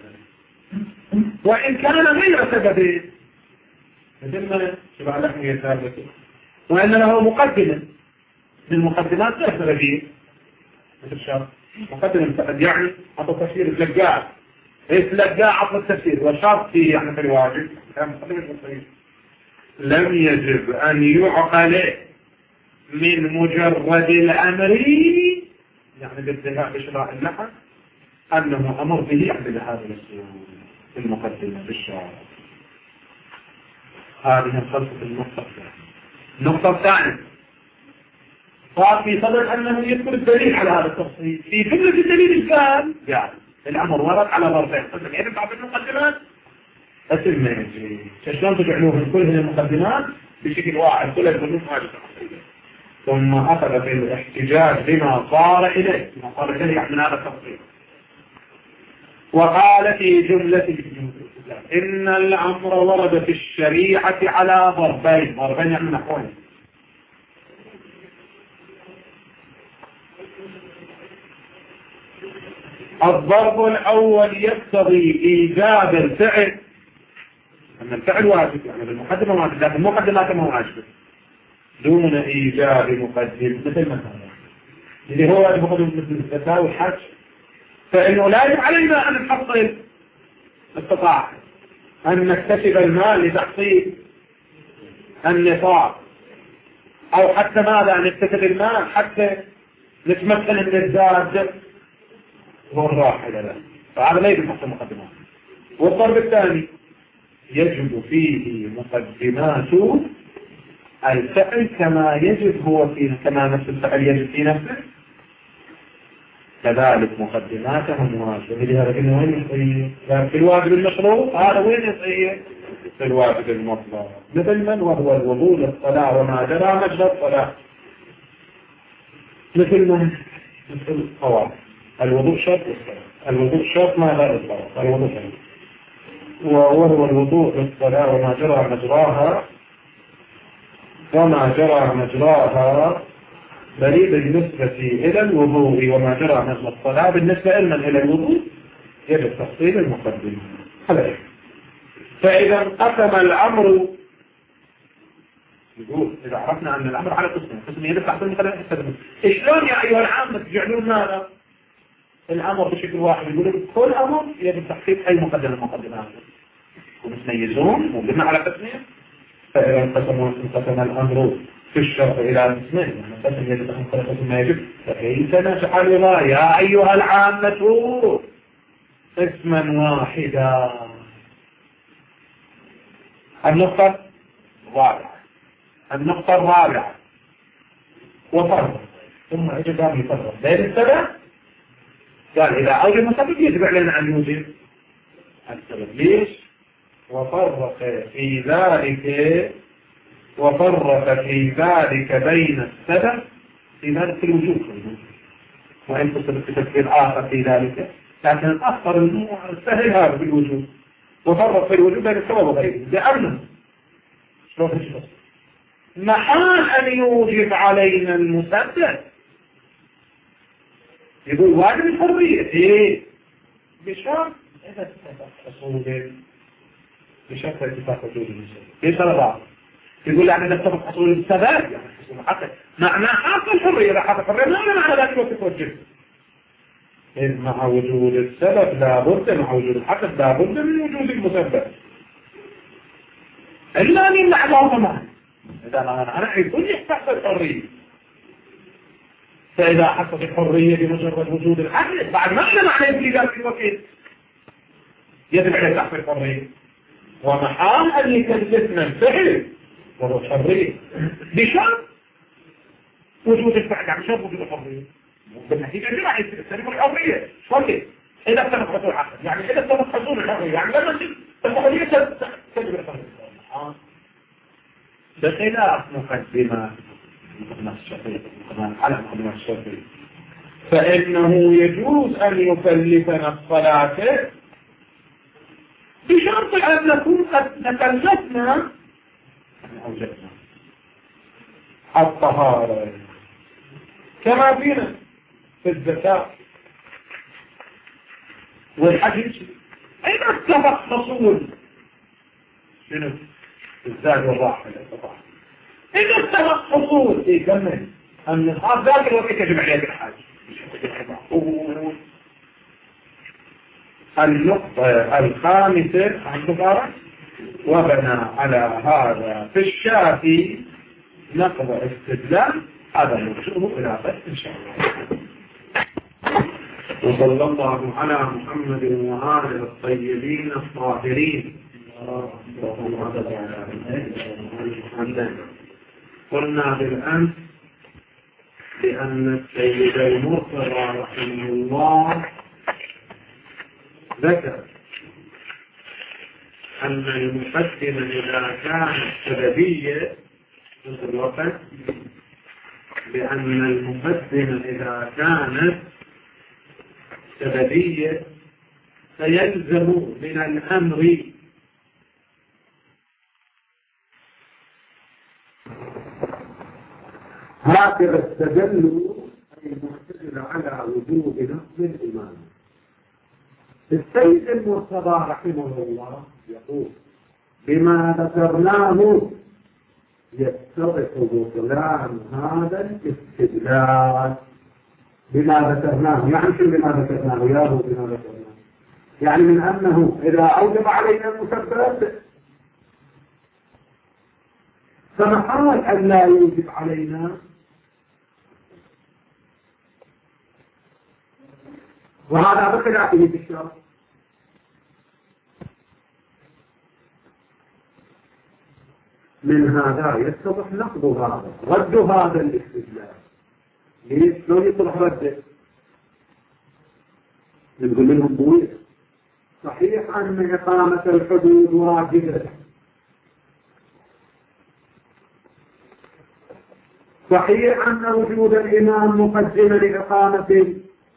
وإن كان غير سبب مثل ما شبع لحم يثابته وإن له مقدمة من المقدمات غير سببية مثل شرط مقدمة يعني عطى تفسير التلقاء التلقاء عطى التفسير والشرط فيه يعني في الواجب كان مقدمة التفسير لم يجب أن يعقل من مجرد الأمر يعني بالذهاب بشراء اللحم أنه أمر به يعني بهذا السير في المقدمة في الشارع. هذه الخلطة النقطة الثانية. النقطة الثانية قال في صدر أنه يذكر الدليل على هذا التفصيل في جملة الدليل قال يعني الأمر ورد على ضربين قسم يرفع بالمقدمات قسم ما يجري شلون تجعلوهم كلهم المقدمات بشكل واحد كل البنوك ما تفصيل ثم أخذ في الاحتجاج بما صار إليه ما صار إليه من هذا التفصيل وقال في جملة إن الأمر ورد في الشريعة على ضربين ضربين يعني نحوين الضرب الأول يقتضي إيجاب الفعل أن الفعل واجب يعني بالمقدمة واجب لكن مقدمات ما واجب دون إيجاب مقدم مثل مثلا اللي هو المقدم مثل الزكاة والحج فإنه لا يجب علينا أن نحصل استطاع أن نكتسب المال لتحصيل النصاب أو حتى ماذا نكتسب المال حتى نتمكن من الزاد والراحلة له فهذا لا يجب حصل مقدمات والضرب الثاني يجب فيه مقدمات الفعل كما يجب هو فيه كما نفس الفعل يجب في نفسه كذلك مقدماتهم واجب لهذا كنا وين يصير في الواجب المشروط هذا وين يصير في الواجب المطلق مثل من وهو الوضوء للصلاة وما جرى مجرى الصلاة مثل من مثل الطواف الوضوء شرط للصلاة الوضوء شرط ما لا للصلاة الوضوء شرط وهو الوضوء للصلاة وما جرى مجراها وما جرى مجراها بل بالنسبة إلى الوضوء وما جرى مجرى الصلاة بالنسبة إلنا إلى الوضوء يجب تفصيل المقدمة هذا فإذا انقسم الأمر يقول إذا عرفنا أن الأمر على قسمين قسم يجب تحصيل المقدمة شلون يا أيها العامة تجعلون ماذا الأمر بشكل واحد يقول كل أمر يجب تحقيق أي مقدمة المقدمات ومتميزون وبناء على قسمين فإذا انقسم انقسم الأمر في الشرع إلى قسمين قسم يجب أن قسم ما يجب فكيف نجعلها يا أيها العامة قسما واحدا النقطة الرابعة النقطة الرابعة وفرق ثم يجب أن يفرق بين السبب قال إذا أوجد مسبب يجب علينا أن يوجد السبب ليش وفرق في ذلك وفرق في ذلك بين السبب في ذلك في الوجود وإن تصل في تفكير آخر في ذلك لكن الأخطر السهل هذا في الوجود وفرق في الوجود بين السبب وغيره لأنه شلون تشبه محال أن يوجب علينا المسبب يقول واجب الحرية ايه بشرط اذا اتفق حصول بشرط اتفاق وجود المسبب ايش هذا بعض يقول يعني اذا اتفق حصول السبب يعني حصول حقا معنى حق الحرية اذا حق الحرية ما معنى ذلك الوقت توجه إذ مع وجود السبب لابد مع وجود الحقق لابد من وجود المسبب إلا أن يمنع الله معه إذا أنا أنا يقول يحتاج الحرية فإذا حصلت الحرية بمجرد وجود الحقق بعد ما احنا معنى في ذلك الوقت يجب عليه تحت الحرية ومحال أن يكلفنا الفعل وهو الحرية بشرط وجود الفعل يعني شرط وجود الحرية بالنتيجة دي راح يستلف الحرية شوية إذا اتفق حصول الحقق يعني إذا اتفق حصول الحرية يعني لما تجد الحرية تجب الحرية بخلاف مقدمة مقدمة الشرطية على مقدمة الشرطية فإنه يجوز أن يكلفنا الصلاة بشرط أن نكون قد تكلفنا أن أوجدنا الطهارة كما فينا في الزكاة والحج أين اتفق حصول شنو الزاد والراحة الاتفاق إذا اتفق حصول إيه كمل أن الخاص ذاك الوقت يجب عليه الحاج النقطة الخامسة عن كفارة وبنى على هذا في الشافي نقض استدلال هذا نرجوه إلى بس إن شاء الله وصلى الله على محمد وآله الطيبين الطاهرين. قلنا بالأمس بأن السيد المرتضى رحمه الله ذكر أن المقدمة إذا كانت سببية في الوقت، بأن المقدمة إذا كانت سببية فيلزم من الأمر هكذا استدلوا المعتزلة على وجوب نصب الإمام. السيد المرتضى رحمه الله يقول بما ذكرناه يتضح بطلان هذا الاستدلال. بما ذكرناه يعني شو بما ذكرناه؟ يا هو بما ذكرناه يعني من أنه إذا أوجب علينا المسبب فمحال أن لا يوجب علينا، وهذا بخلافه في الشرع. من هذا يتضح نقض هذا، رد هذا الاستدلال. ليش؟ لو يصلح رده نقول منهم بوية. صحيح أن إقامة الحدود واجبة، صحيح أن وجود الإمام مقدمة لإقامة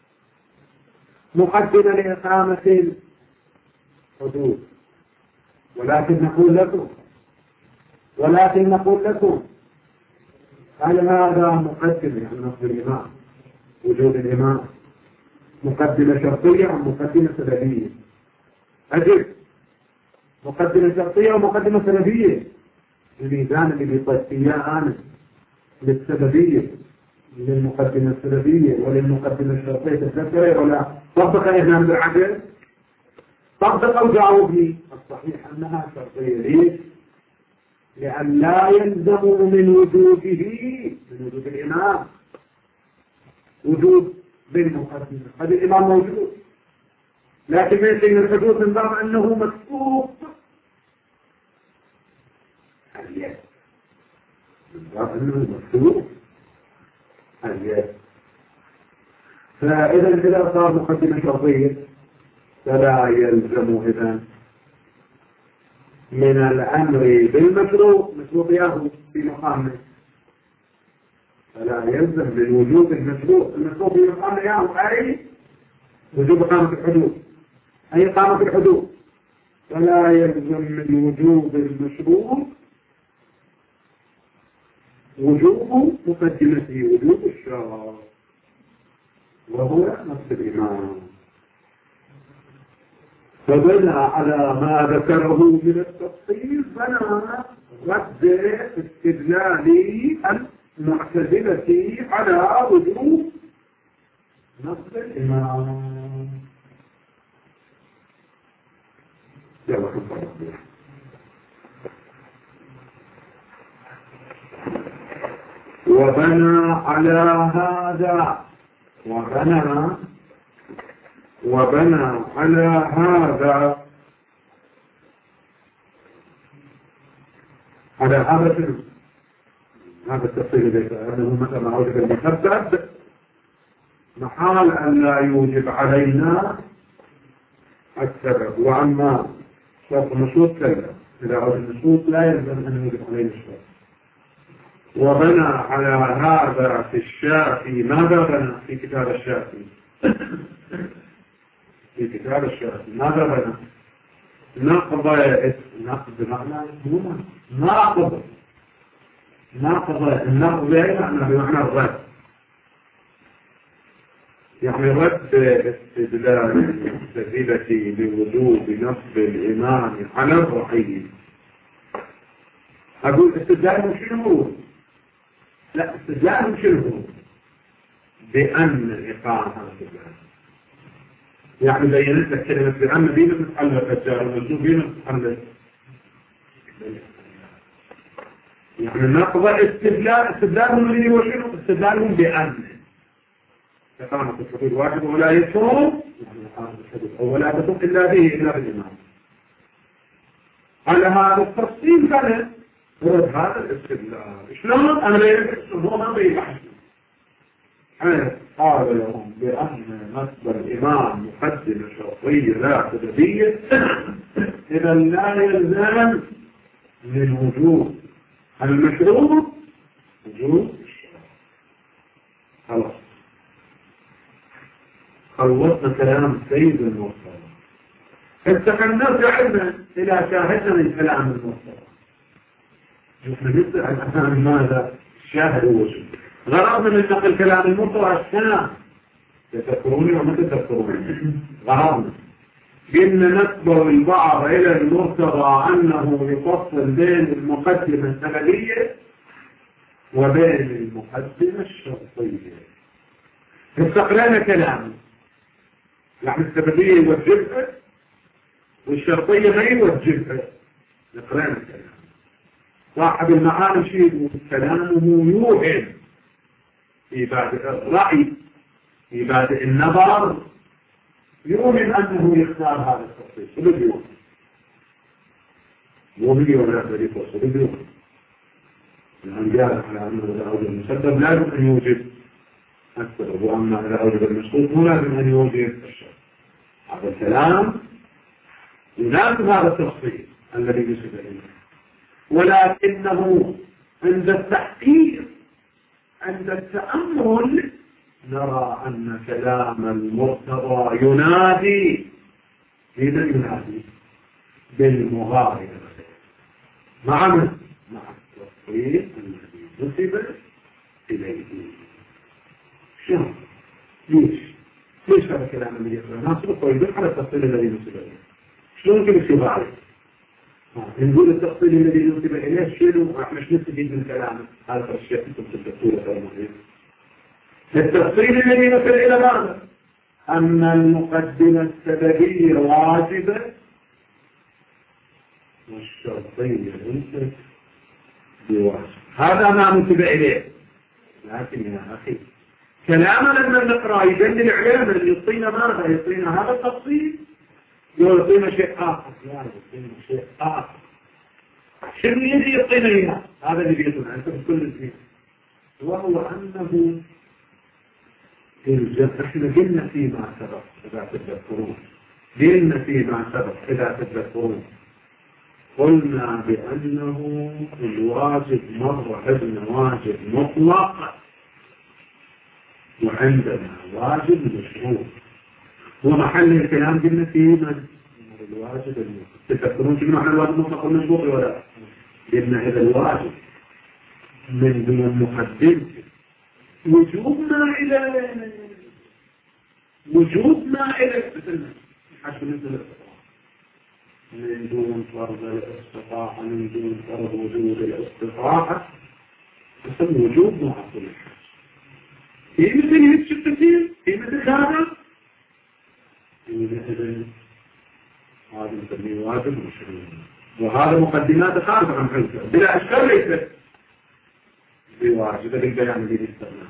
مقدمة لإقامة الحدود، ولكن نقول لكم ولكن نقول لكم هل هذا مقدمة يعني نصب الإمام وجود الإمام مقدمة شرطية أم مقدمة سببية؟ أجل مقدمة شرطية ومقدمة سببية. الميزان اللي بيطيّاه أنا للسببية للمقدمة السببية وللمقدمة الشرطية تتذكر ولا طبق إهنام بالعدل؟ طبق أو جاوبني. الصحيح أنها شرطية. ليش؟ لأن لا يلزم من وجوده من وجود الإمام وجود بالمقدمة. هذا الإمام موجود، لكن ليس من الحدود من باب أنه مكتوب اليد، من باب أنه مكتوب اليد. فإذا إذا صار مقدمة شرطية فلا يلزم إذن من الأمر بالمشروع مشروعياه في مقامه، فلا يلزم من وجود المشروع المشروع في مقامه أي وجوب إقامة الحدود أي إقامة الحدود، فلا يلزم من وجوب المشروع وجوب مقدمته وجوب الشرع وهو نص الإمام. فبنى على ما ذكره من التفصيل بنى رد استدلال المعتزلة على وجوب نص الإمام. وبنى على هذا وبنى وبنى على هذا على هذا هذا التفصيل ليس أنه مثلا أوجب المسبب محال أن لا يوجب علينا السبب، وأما شرط المشروط كذا إذا أوجب المشروط لا يلزم أن يوجب علينا السبب. وبنى على هذا في الشافعي. ماذا بنى في كتاب الشافعي؟ في كتاب الشافعي ماذا بنى؟ نقض نقض بمعنى نقض نقض النقض بمعنى بمعنى الرد، يعني رد استدلال المعتزلة بوجوب نصب الإمام على الرعية. أقول استدلال شنو؟ لا استدلال شنو؟ بأن إقامة الإمام يعني بينت لك كلمة بأن بينا تتحلل الرجال والمنسوب بينا تتحلل، يعني نقض استدلال استدلالهم اللي هو شنو؟ استدلالهم بأن إقامة الحدود واجب ولا يسر يعني إقامة الحدود ولا تسر إلا به إلا بالإمام. على هذا التفصيل كان ورد هذا الاستدلال. شلون؟ أنا لا يمكن هو ما بيبحث حيث قال لهم بأن نصب الإمام مقدمة شرطية لا سببية إذا لا يلزم من وجود المشروع وجود الشرط. خلاص خلصنا كلام سيد المرسل. استخدمنا علما إلى شاهدنا من كلام المرسل. شوفنا نسأل عن ماذا الشاهد هو شو غرضنا من نقل كلام المرسل عشان تذكروني وما تذكروني. غرضنا قلنا نسبه البعض إلى المرتضى أنه يفصل بين المقدمة السببية وبين المقدمة الشرطية. استقرأنا كلامه يعني السببية يوجبها والشرطية ما يوجبها. نقرأنا كلامه. صاحب المعاني شيء كلامه يوهم في بادئ الرأي في بادئ النظر يوهم أنه يختار هذا التخصيص. شنو بيوهم؟ يوهم ولا فريق وصل بيوهم. لأن جاء على أنه إذا أوجد المسبب لازم أن يوجد السبب، وأما إذا أوجد المشروط مو لازم أن يوجد الشرط. هذا الكلام يناسب هذا التخصيص الذي يصل إليه، ولكنه عند التحقيق عند التأمل نرى أن كلام المرتضى ينادي إذا ينادي بالمغايرة مع من؟ مع التفصيل الذي نسب إليه. شو؟ ليش؟ ليش هذا الكلام الذي يقول؟ ناصبه ويدل على التفصيل الذي نسب إليه. شلون ممكن يصير عليه؟ نقول التفصيل الذي نسب إليه شنو؟ احنا مش نستفيد من كلامه. هذا الشيء انتم تدرسوه غير مهم. التفصيل الذي نسب إلى ماذا؟ أن المقدمة السببية واجبة والشرطية ليست بواجب. هذا ما نسب إليه. لكن يا أخي كلامنا لما نقرأ يدلل علينا اللي يعطينا ماذا؟ يعطينا هذا التفصيل يعطينا شيء آخر. لا يعطينا شيء آخر. شنو الذي يعطينا إياه؟ هذا اللي بيعطينا أنت بكل الفيل، وهو أنه احنا قلنا فيما سبق إذا تذكرون قلنا فيما سبق إذا تذكرون قلنا بأنه الواجب مرة عندنا واجب مطلق وعندنا واجب مشروط، ومحل الكلام قلنا فيه من الواجب المطلق. تذكرون شنو معنى الواجب المطلق والمشروط ولا؟ قلنا إذا الواجب من دون مقدمة وجوبنا إلى وجوبنا إلى حسب الاستطاعة من دون فرض الاستطاعة من دون فرض وجود الاستطاعة اسم وجوب معطل الحج. في مثل هيك التفسير في مثل هذا في مثل هذا نسميه واجب مشروع، وهذا مقدمات خارجة عن حلقة بلا أشكال ليست بواجب البيان الذي استغنى.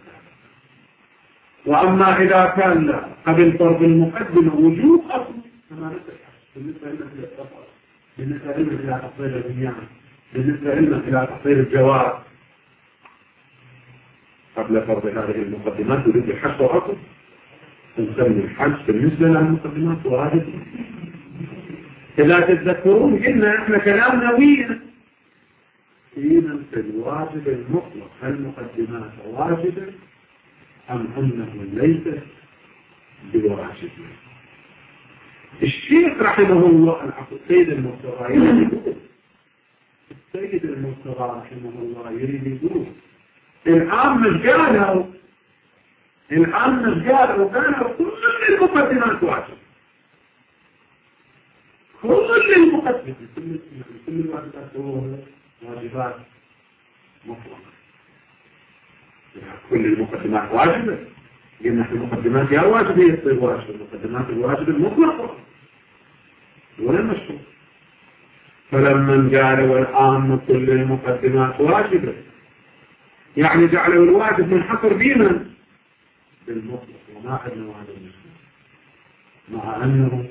وأما إذا كان قبل فرض المقدمة وجوب أصل كما نسأل بالنسبة لنا إلى السفر، بالنسبة لنا إلى تحصيل البنيان، بالنسبة لنا إلى تحصيل الجواز قبل فرض هذه المقدمات يريد الحج وأصل نسمي الحج بالنسبة لنا المقدمات واجب. إذا تتذكرون قلنا إحنا كلامنا وين فينا في الواجب المطلق المقدمات واجبة أم أنه ليس بواجب. الشيخ رحمه الله السيد المرتضى يريد السيد المرتضى رحمه الله يريد يقول الآن مش قالوا الآن مش قالوا قالوا كل المقدمات واجب، كل المقدمات كل الواجبات واجبات مطلقة. كل المقدمات واجبة. قلنا في المقدمات يا واجب هي تصير واجب، المقدمات الواجب المطلقة ولا المشروط. فلما قالوا الآن كل المقدمات واجبة يعني جعلوا الواجب منحصر بينا بالمطلق وما عندنا واجب مشروط، مع أنه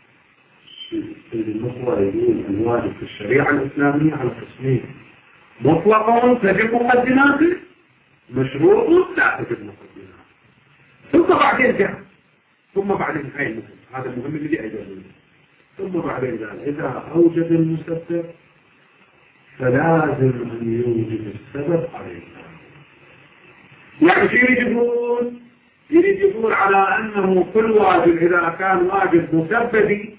المطلق يقول الواجب في الشريعة الإسلامية على قسمين: مطلق تجب مقدماته، مشروط لا تجب مقدماته. ثم بعدين جاء ثم بعدين هاي المهم هذا المهم اللي أجل ثم بعدين قال إذا أوجد المسبب فلازم أن يوجد السبب عليه. يعني شو يريد يقول؟ يريد يقول على أنه كل واجب إذا كان واجب مسببي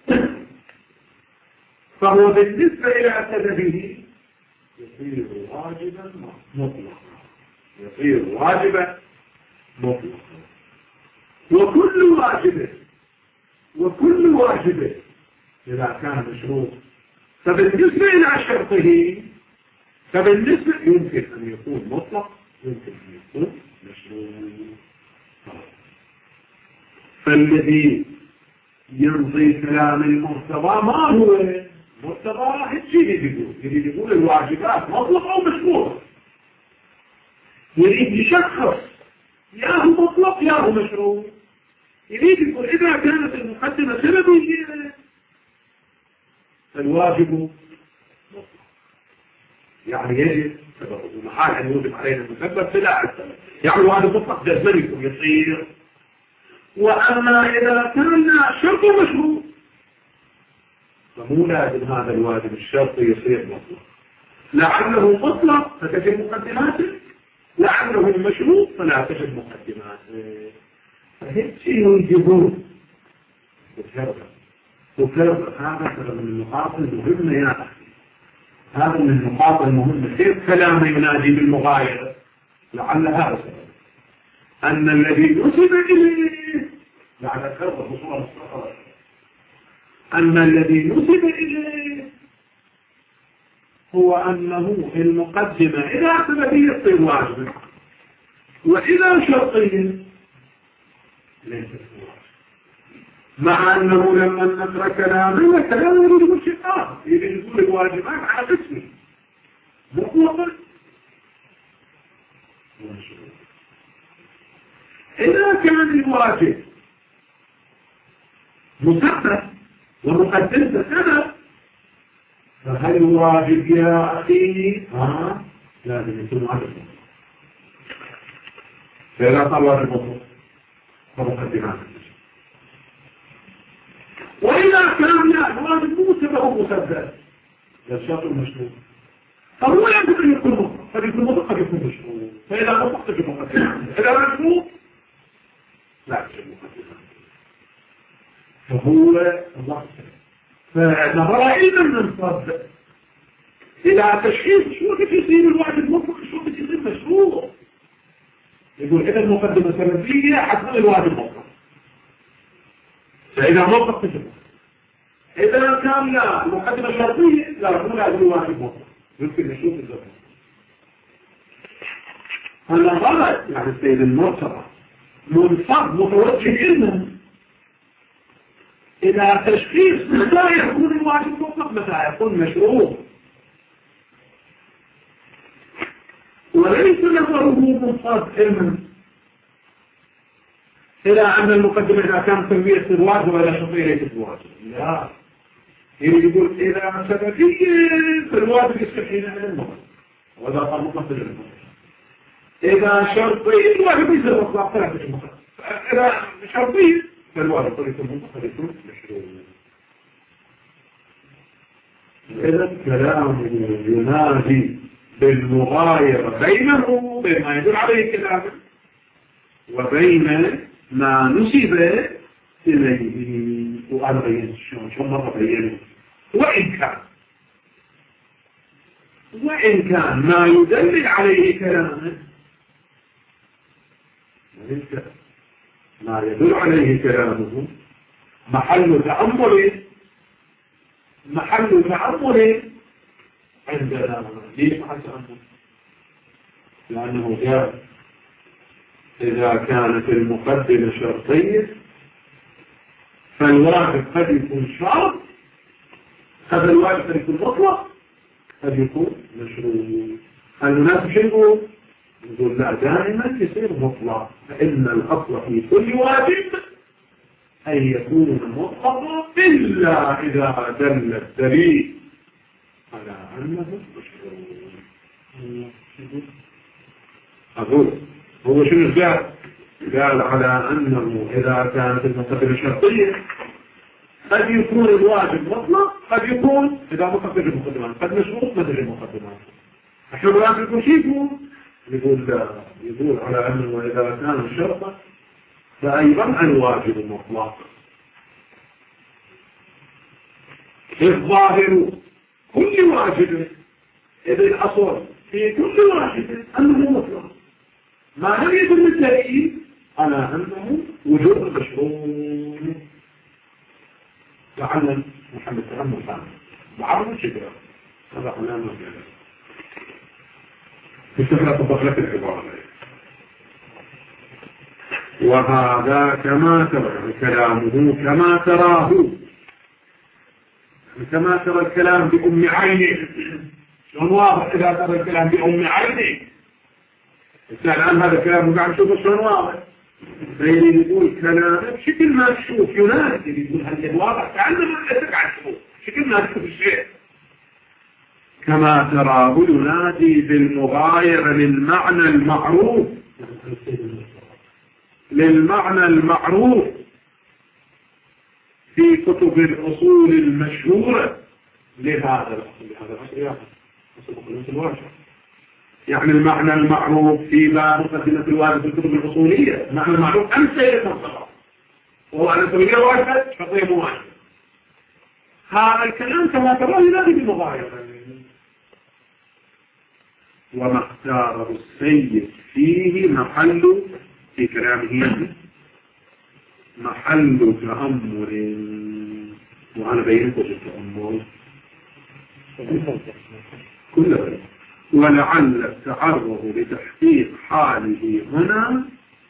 فهو بالنسبة إلى سببه يصير واجبا مطلقا يصير واجبا مطلقا. وكل واجب وكل واجب إذا كان مشروط فبالنسبة إلى شرطه فبالنسبة يمكن أن يكون مطلق يمكن أن يكون مشروط. فالذي يرضي كلام المرتضى ما هو مرتضى هيك يريد يقول يريد يقول الواجبات مطلقة أو مشروط. يريد يشخص يا هو مطلق يا هو مشروط. يريد يقول إذا كانت المقدمة سببية فالواجب مطلق يعني يجب سببه محال أن يوجب علينا المسبب بلا السبب يعني الواجب مطلق جزمن يكون يصير. وأما إذا كان شرط مشروط فمو لازم هذا الواجب الشرطي يصير مطلق لعله مطلق فتجب مقدماته لعله المشروط فلا تجب مقدماته. فهيك يجبون وفرق وفرق هذا من النقاط المهمة يا أخي. هذا من النقاط المهمة. كيف كلامه ينادي بالمغايرة لعل هذا سبب أن الذي نسب إليه لعل فرق بصورة مستقرة أن الذي نسب إليه هو أنه المقدمة إذا سببية تصير واجبة وإذا شرطية ليست واجبة. مع أنه لما نقرأ كلامه كلامه يريد يقول شيء آخر يريد يقول الواجبات على قسمه مطلقا ومشروطا. إذا كان الواجب مسبب ومقدمة سبب فهل الواجب يا أخي ها لازم يكون واجب فإذا صار واجب مطلق فمقدمات. وإذا كان لا الواجب مو سبب مسبب للشرط المشروط فهو يجب أن يكون مطلق قد يكون مطلق قد يكون مشروط. فإذا مطلق تجب مقدمات إذا مشروط لا تجب مقدمات. فهو الله فنظر علما ننصب إلى تشخيص شو كيف يصير الواجب مطلق شو كيف يصير مشروط. يقول إذا المقدمة سببية حتى الواجب مطلق فإذا مطلق تجب. إذا كان لا المقدمة شرطية لا يكون لازم الواجب مطلق يمكن نشوف الزمن. هذا غلط. يعني السيد المرتضى منصب متوجه علما إلى تشخيص متى يكون الواجب مطلق متى يكون مشروط وليس نظره منصب علما إلى أن المقدمة إذا كان تنوية الواجب ولا شرطية ليست الواجب. لا يريد يقول إذا سببية فالواجب يستحيل على المطلق وإذا قال مطلق للمطلق. إذا شرطية الواجب يصير مطلق فلا تجب مطلق. إذا شرطية فالواجب طريق المنطقة يكون مشروع. إذا كلام ينادي بالمغايرة بينه وبين ما يدل عليه كلامه وبين ما نسب إليه. وأنا بيّن شلون شو مرة بيّنه. وإن كان وإن كان ما يدل عليه كلامه وإن كان ما يدل عليه كلامه محل تأمل محل تأمل عندنا. ليش محل تأمل؟ لأنه جاء إذا كانت المقدمة شرطية فالواجب قد يكون شرط هذا الواجب قد يكون مطلق قد يكون مشروط. الناس شو يقول؟ يقول لا دائما يصير مطلق فإن الأصل في كل واجب أن يكون مطلقا إلا إذا دل الدليل على أنه مشروط. أقول هو شنو الجاب قال على أنه إذا كانت المقدمة شرطية قد يكون الواجب مطلق، قد يكون إذا مقدر المقدمات، قد مشروط مثل المقدمات. عشان الواجب يكون شيء يقول لا، يقول على أنه إذا كان شرطا فأيضا الواجب المطلق. الظاهر كل واجب، إذا الأصل في كل واجب أنه مطلق، ما لم يكن الدليل على أنه وجود مشروط. لعل محمد تأمل عنه بعرض شكرا هذا علامة جدا استفرق تطلق العبارة. وهذا كما ترى كلامه كما تراه، كما ترى الكلام بأم عينه. شلون واضح إذا ترى الكلام بأم عينه؟ الآن هذا الكلام قاعد نشوفه شلون واضح. فيريد يقول كلام بشكل ما تشوف يناسب، يقول هل واضح تعلم ولا تقعد تشوف شكل ما تشوف الشيء. كما تراه ينادي بالمغايرة للمعنى المعروف، للمعنى المعروف في كتب الأصول المشهورة لهذا الأصل. لهذا الأصل يا أخي يعني المعنى المعروف في باب مقدمة الوارد في الكتب الأصولية، المعنى المعروف أمثلة مصدر وهو أن سبيل واحد شرطية مواجهة. هذا الكلام كما تراه ينادي بالمغايرة. وما اختاره السيد فيه محل في كلامه محل تأمل، وأنا بينت وجه التأمل كل ذلك. ولعل التعرض لتحقيق حاله هنا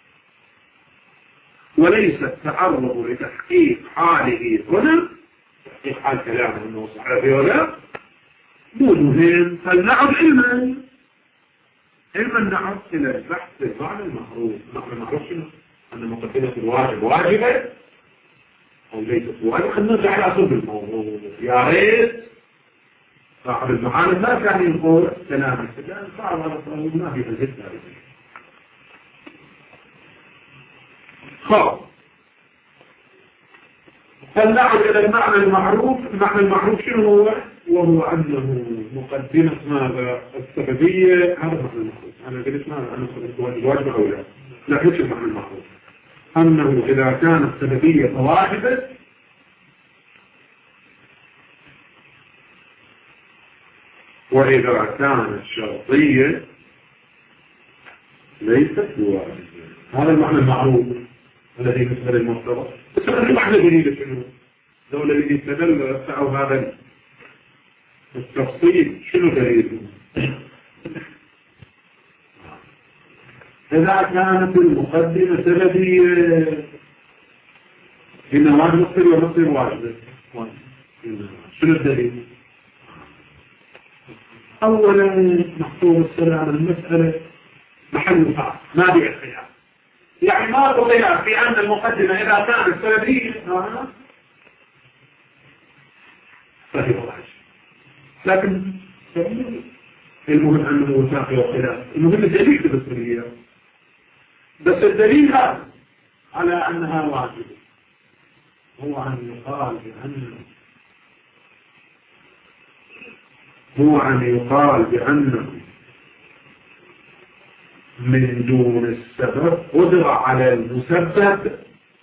وليس التعرض لتحقيق حاله هنا تحقيق حال كلامه انه صحيح ولا مو مهم. فلنعد علما علما نعد الى البحث المعنى المعروف. المعنى المعروف شنو؟ ان مقدمة الواجب واجبة او ليست واجبة. خلينا نرجع على اصل الموضوع. يا ريت صاحب المعاني ما كان يقول كلام الكلام صعب على الطالب ما في الجد هذا. خلاص فلنعد إلى المعنى المعروف. المعنى المعروف شنو هو؟ وهو أنه مقدمة ماذا؟ السببية. هذا المعنى المعروف. أنا قلت ماذا؟ أنا قلت الواجب أو لا؟ لا مش المعنى المعروف. أنه إذا كانت السببية واجبة وإذا كانت شرطية ليست بواجبة. هذا المعنى المعروف الذي بالنسبة للمفترض. بس المعنى الجديد شنو؟ لو الذي يستدل أو هذا التفصيل شنو دليله؟ إذا كانت المقدمة سببية إن واجب مصير ومصير واجب. شنو الدليل؟ أولا محصول السر على المسألة محل فعل ما بيع خلاف. يعني ما خلاف في أن المقدمة إذا كانت سببية فهي واجب. لكن المهم أنه ساقي وخلاف. المهم الدليل في السرية. بس الدليل هذا على أنها واجبة هو أن يقال بأنه هو أن يقال بأنه من دون السبب قدرة على المسبب،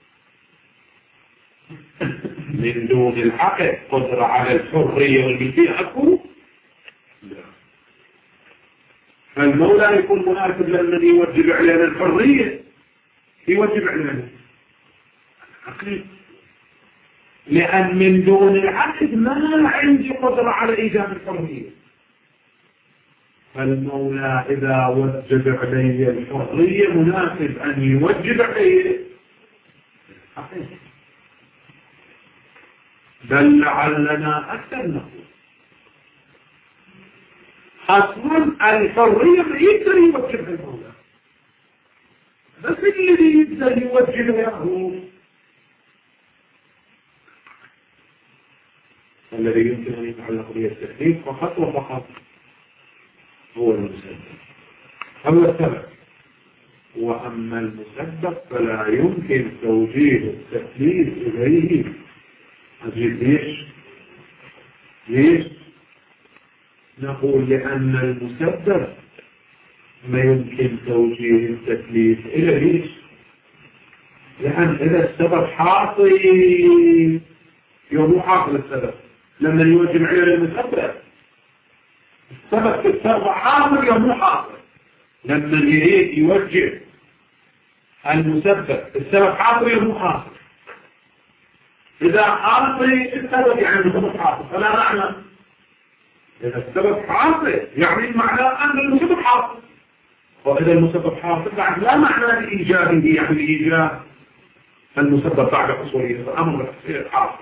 من دون الحق قدرة على الحرية والملكية أكبر. فالمولى يكون مناسب للذي يوجب علينا الحرية يوجب علينا الحقيقة، لأن من دون العقد ما عندي قدرة على إيجاد الحرية. فالمولى إذا وجب علي الحرية مناسب أن يوجب علي الحقيقة. بل لعلنا أكثر نقول أصلا الحرية ما يقدر يوجبها المولى، بس الذي يقدر يوجبها هو الذي يمكن أن يتعلق به التكليف فقط وفقط هو المسبب، هو السبب. وأما المسبب فلا يمكن توجيه التكليف إليه. أجل ليش؟ ليش؟ نقول لأن المسبب ما يمكن توجيه التكليف إلى ليش؟ لأن إذا السبب حاصل يوم حاصل السبب لما يوجه عليه المسبب، السبب في السبب حاصل يوم حاصل لما يريد يوجه المسبب السبب حاصل يوم حاصل. إذا حاصل السبب يعني المسبب حاصل فلا معنى. إذا السبب حاصل يعني معناه أن المسبب حاصل، وإذا المسبب حاصل بعد لا معنى لإيجابه يعني لإيجاب المسبب بعد حصوله الأمر حاصل.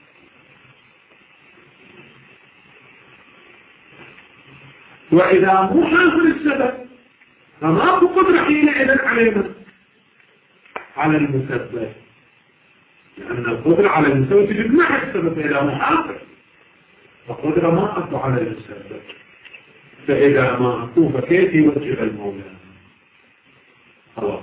وإذا مو حاصل السبب فما في قدرة حينئذ علينا على المسبب، لأن القدرة على المسبب تجد مع السبب إذا مو حاصل، فقدرة ما أقوى على المسبب. فإذا ما أقوى فكيف يوجه المولى؟ خلاص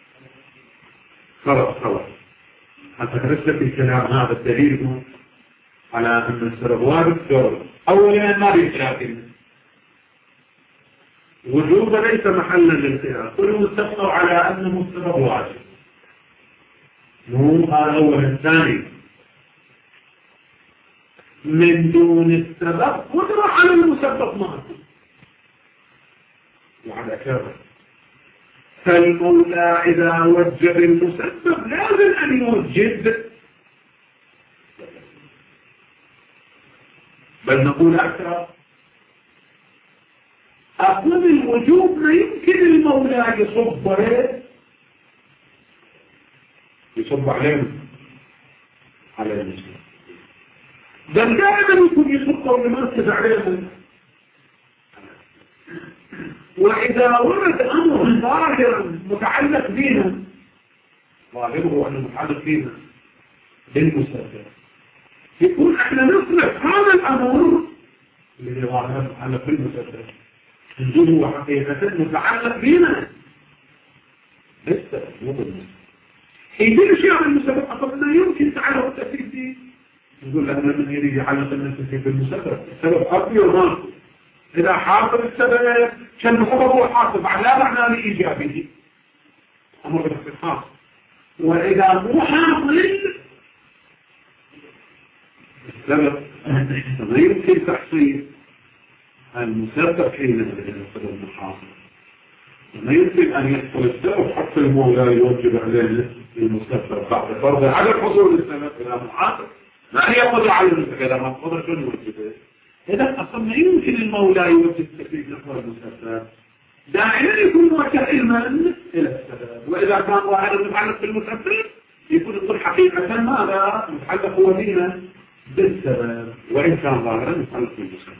خلاص خلاص حتى ترسل في الكلام هذا الدليل على أن السبب واجب دور. أولا ما بيتلاقين وجوب ليس محلا للخلاف، كلهم اتفقوا على أنه السبب واجب. مو هذا أولا. الثاني من دون السبب قدرة على المسبب معه وعلى كذا. فالمولى إذا وجب المسبب لازم أن يوجب، بل نقول أكثر أقول الوجوب ما يمكن المولى يصب عليه يصب عليهم على المسلم، بل دائما يكون يصب ويمركز عليهم. وإذا ورد أمر ظاهر متعلق بنا، ظاهره أنه متعلق بنا بالمسبب، يكون احنا نصرف هذا الأمر اللي ظاهر متعلق بالمسبب هو حقيقة متعلق بنا لسه مو بالمسبب. يجي شيء عن المسبب أصلا يمكن تعلق التأثير فيه، نقول أن من يريد يعلق التأثير بالمسبب السبب أقوى وما إذا حاصل السبب كان السبب هو حاصل بعد لا معنى لإيجابه أمر بالاختصاص. وإذا مو حاصل السبب ما يمكن تحصيل المسبب حين السبب المحاصل، وما يمكن أن يحصل السبب حتى المولى يوجب عليه المسبب بعد فرض على حصول السبب إلى محاصل. ما هي قدرة على المسبب إذا ما قدرة شو يوجبه؟ إذا أصلا ما يمكن المولى يوجب التكليف نحو المسبب، دائما يكون موجه علما إلى السبب. وإذا كان ظاهرا متعلق بالمسبب يكون يقول حقيقة ماذا متعلق هو بنا بالسبب، وإن كان ظاهرا متعلق بالمسبب.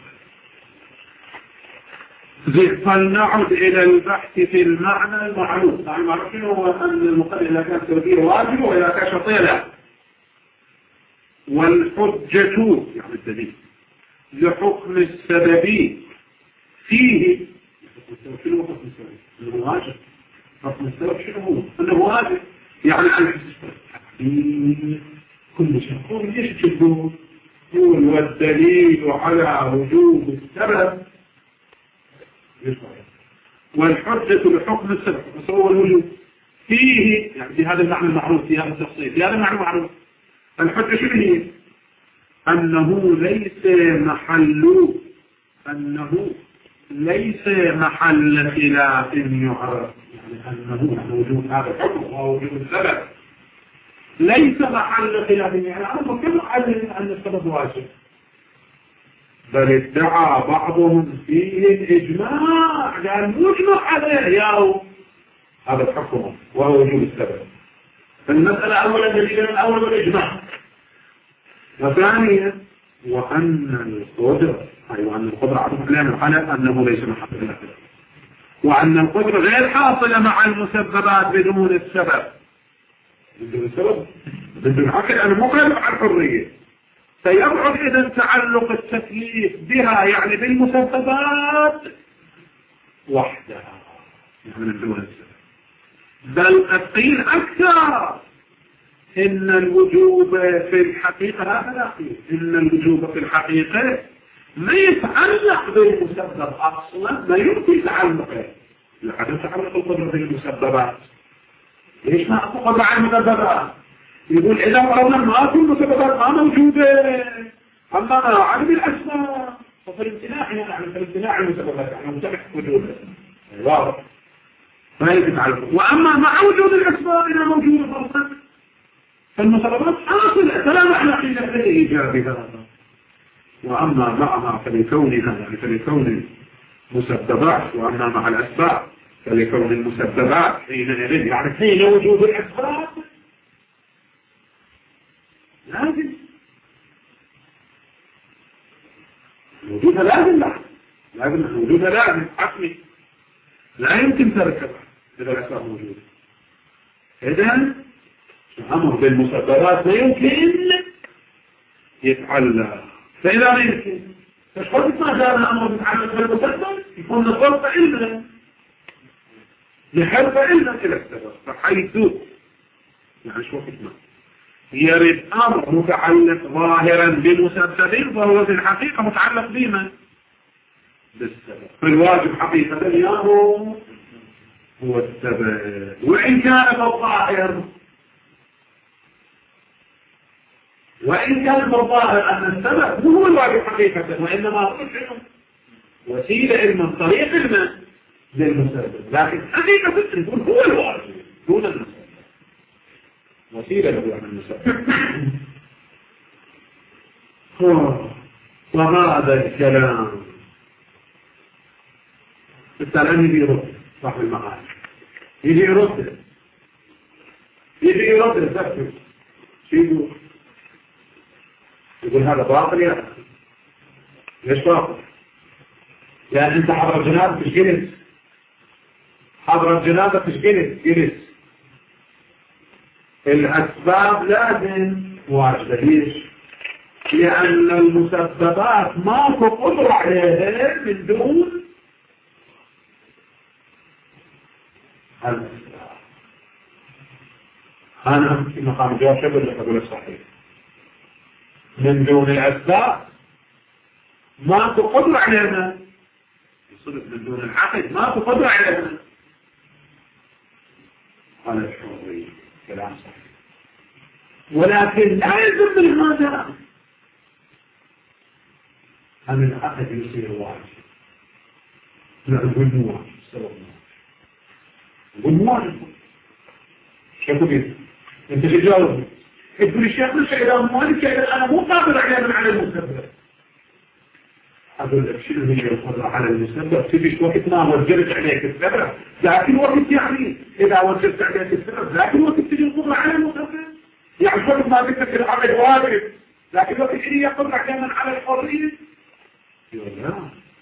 فلنعد إلى البحث في المعنى المعلوم. يعني معروف هو أن المقدمة إذا كانت سببية واجب وإذا كانت شرطية لا. والحجة يعني الدليل لحكم السبب فيه شنو حكم السبب؟ أنه واجب. حكم السبب شنو هو؟ أنه واجب. يعني الحديث كل شيء هو ليش تشبهه؟ هو الدليل على وجوب السبب. والحجة لحكم السبب وهو الوجوب فيه، يعني في هذا المعنى المعروف في هذا التفصيل في هذا المعنى المعروف. الحجة شنو هي؟ أنه ليس محل أنه ليس محل خلاف يعرف، يعني أنه وجود هذا الحكم وهو وجود السبب ليس محل خلاف، يعني أنا كم علم أن السبب واجب، بل ادعى بعضهم فيه الإجماع لأن يجمع عليه ياو هذا الحكم وهو وجود السبب. فالمسألة أولا دليل الأول والإجماع. وثانيا وأن القدرة أي وأن القدرة عطف عليها الحالة أنه ليس محل خلاف، وأن القدرة غير حاصلة مع المسببات بدون السبب. بدون السبب بدون عقل أنا مو غير عن الحرية، فيبعد إذا تعلق التكليف بها يعني بالمسببات وحدها يعني من دون السبب. بل القيل أكثر إن الوجوب في الحقيقة هذا قيل إن الوجوب في الحقيقة ما يتعلق بالمسبب أصلا، ما يمكن تعلقه لحد يتعلق القدرة بالمسببات. ليش ما أقول قدرة على المسببات؟ يقول إذا قلنا ما في المسببات ما موجودة، أما عدم الأسماء ففي الامتناع يعني في الامتناع المسببات يعني ممتنع وجوده واضح ما يمكن تعلقه. وأما مع وجود الأسماء إذا موجودة فرصة فالمسببات حاصلة فلا معنى قيل الإيجاب هذا. وأما معها فلكونها يعني فلكون المسببات، وأما مع الأسباب فلكون المسببات حينئذ يعني حين وجود الأسباب لازم وجودها لازم لا لازم وجودها لازم حتمي لا يمكن تركبها إذا الأسباب موجودة. إذن الأمر بالمسببات لا يمكن يتعلق. فإذا لا يمكن فشخص ما جاء الأمر يتعلق بالمسبب يكون نصرف إلا لحرف إلا إلى السبب فحيث يعني شو حكمة يرد أمر متعلق ظاهرا بمسبب فهو في الحقيقة متعلق بما بالسبب. فالواجب حقيقة اليوم هو السبب وإن كان الظاهر وإن كان الظاهر أن السبب هو الواجب حقيقة وإنما رجع وسيلة من طريق الماء للمسبب، لكن حقيقة نقول هو الواجب دون المسبب وسيلة له عن المسبب. وهذا الكلام السلام يجي يرد صاحب المقال يجي يرد يجي يرد الزكي شو يقول؟ يقول هذا باطل يا أخي. ليش باطل؟ يعني أنت حضر الجنازة مش جلس حضر الجنازة مش جلس جلس الأسباب لازم واجبة. ليش؟ لأن المسببات ما تقدر عليها من دون الأسباب. أنا في مقام جواب شبه اللي أقول الصحيح من دون الأسباب ما تقدر عليها يصدق من دون العقل ما تقدر عليها. هذا الحرية كلام صحيح ولكن لا يلزم من هذا أن العقل يصير واجب. نقول واجب سبب واجب شو تقول أنت تجاوب تقول الشيخ مش إذا مالك أنا مو قادر عليه من على المسبب. أقول لك شنو هي القدرة على المسبب؟ تبيش وقت ما وجدت عليك السبب لكن وقت يعني إذا وجدت عليك السبب لكن وقت تجي القدرة على المسبب يعني وقت ما ذكرت العمل واجب لكن وقت هي قدرة على على الحرية يولا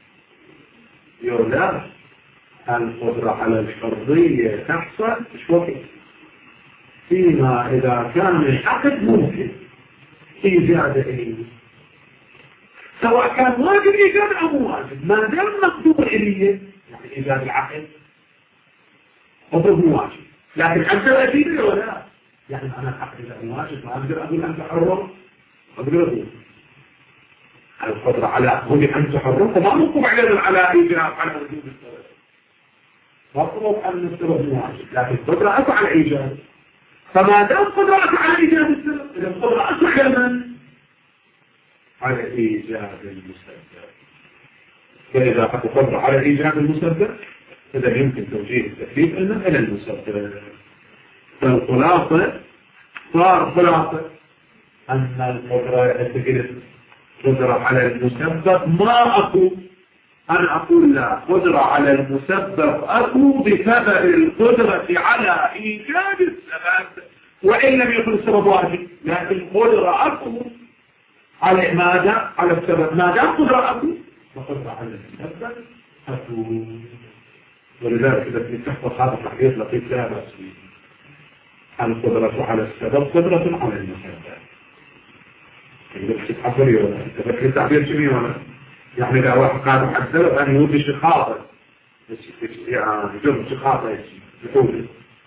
يولا القدرة على الحرية تحصل مش وقت فيما إذا كان العقد ممكن إيجاد إليه سواء كان واجب إيجاد أو واجب ما دام مقدور إليه يعني إيجاد العقد هو واجب. لكن أقدر أجيب ولا يعني أنا العقد إذا واجب ما أقدر أقول أن تحرر أقدر أقول القدرة على كل أن تحرر فما مطلوب علينا على إيجاد على وجود السبب مطلوب أن السبب واجب لكن القدرة أسعى على إيجاد. فما دام قدرة على إيجاد السبب إذا القدرة أسعى على من؟ على إيجاد المسبب. فإذا حط قدرة على إيجاد المسبب إذا يمكن توجيه التكليف إنه إلى المسبب. فالخلاصة صار خلاصة أن القدرة تجد قدرة على المسبب ما أكو. أنا أقول لا قدرة على المسبب أكو بسبب القدرة على إيجاد السبب وإن لم يكن السبب واجب لكن القدرة أكو على ماذا؟ على السبب ما دام قدرة أكو وقدرة على المسبب أكو. ولذلك إذا تحفظ هذا التحقيق لطيف لا بأس فيه. القدرة على السبب قدرة على المسبب. إذا تتحفظي ولا تفكر التعبير شمي ولا يعني إذا واحد قادم على السبب أن يوجد شخاطة يعني جرم شخاطة يقول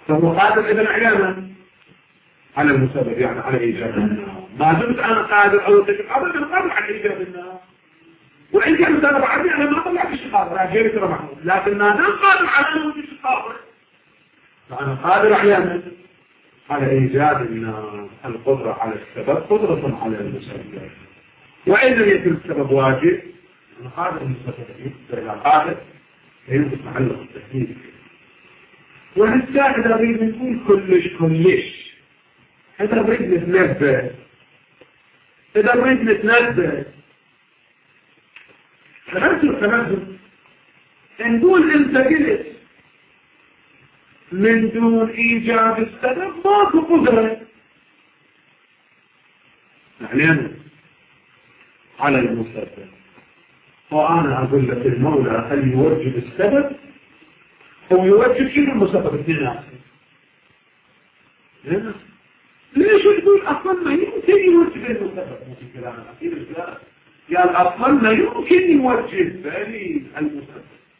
فهو قادر إذن عيانا على المسبب، يعني على إيجاب النار. ما دمت أنا قادر أو تجد أبدا قادر على إيجاب النار، وإن كان أنا بعدني أنا ما طلعت الشقاق راجعي ترى محمود، لكن ما دام قادر على أنه في الشقاق فأنا قادر أحيانا على إيجاد النار. القدرة على السبب قدرة على المسبب، وإن لم يكن السبب واجب أنا قادر المسبب إذا قادر فيمكن تعلق التكليف. وهسه إذا أريد نقول كلش كلش، إذا أريد نتنبه إذا أريد نتنبه تنزل تنزل نقول أنت قلت من دون إيجاب السبب ماكو قدرة يعني على المسبب. وأنا أقول لك المولى هل يوجب السبب أو يوجب شنو المسبب اثنين؟ ليش يقول أصلا ما يمكن يوجب المسبب؟ مش كلام أكيد لا، يعني أصلا ما يمكن يوجب بالي المسبب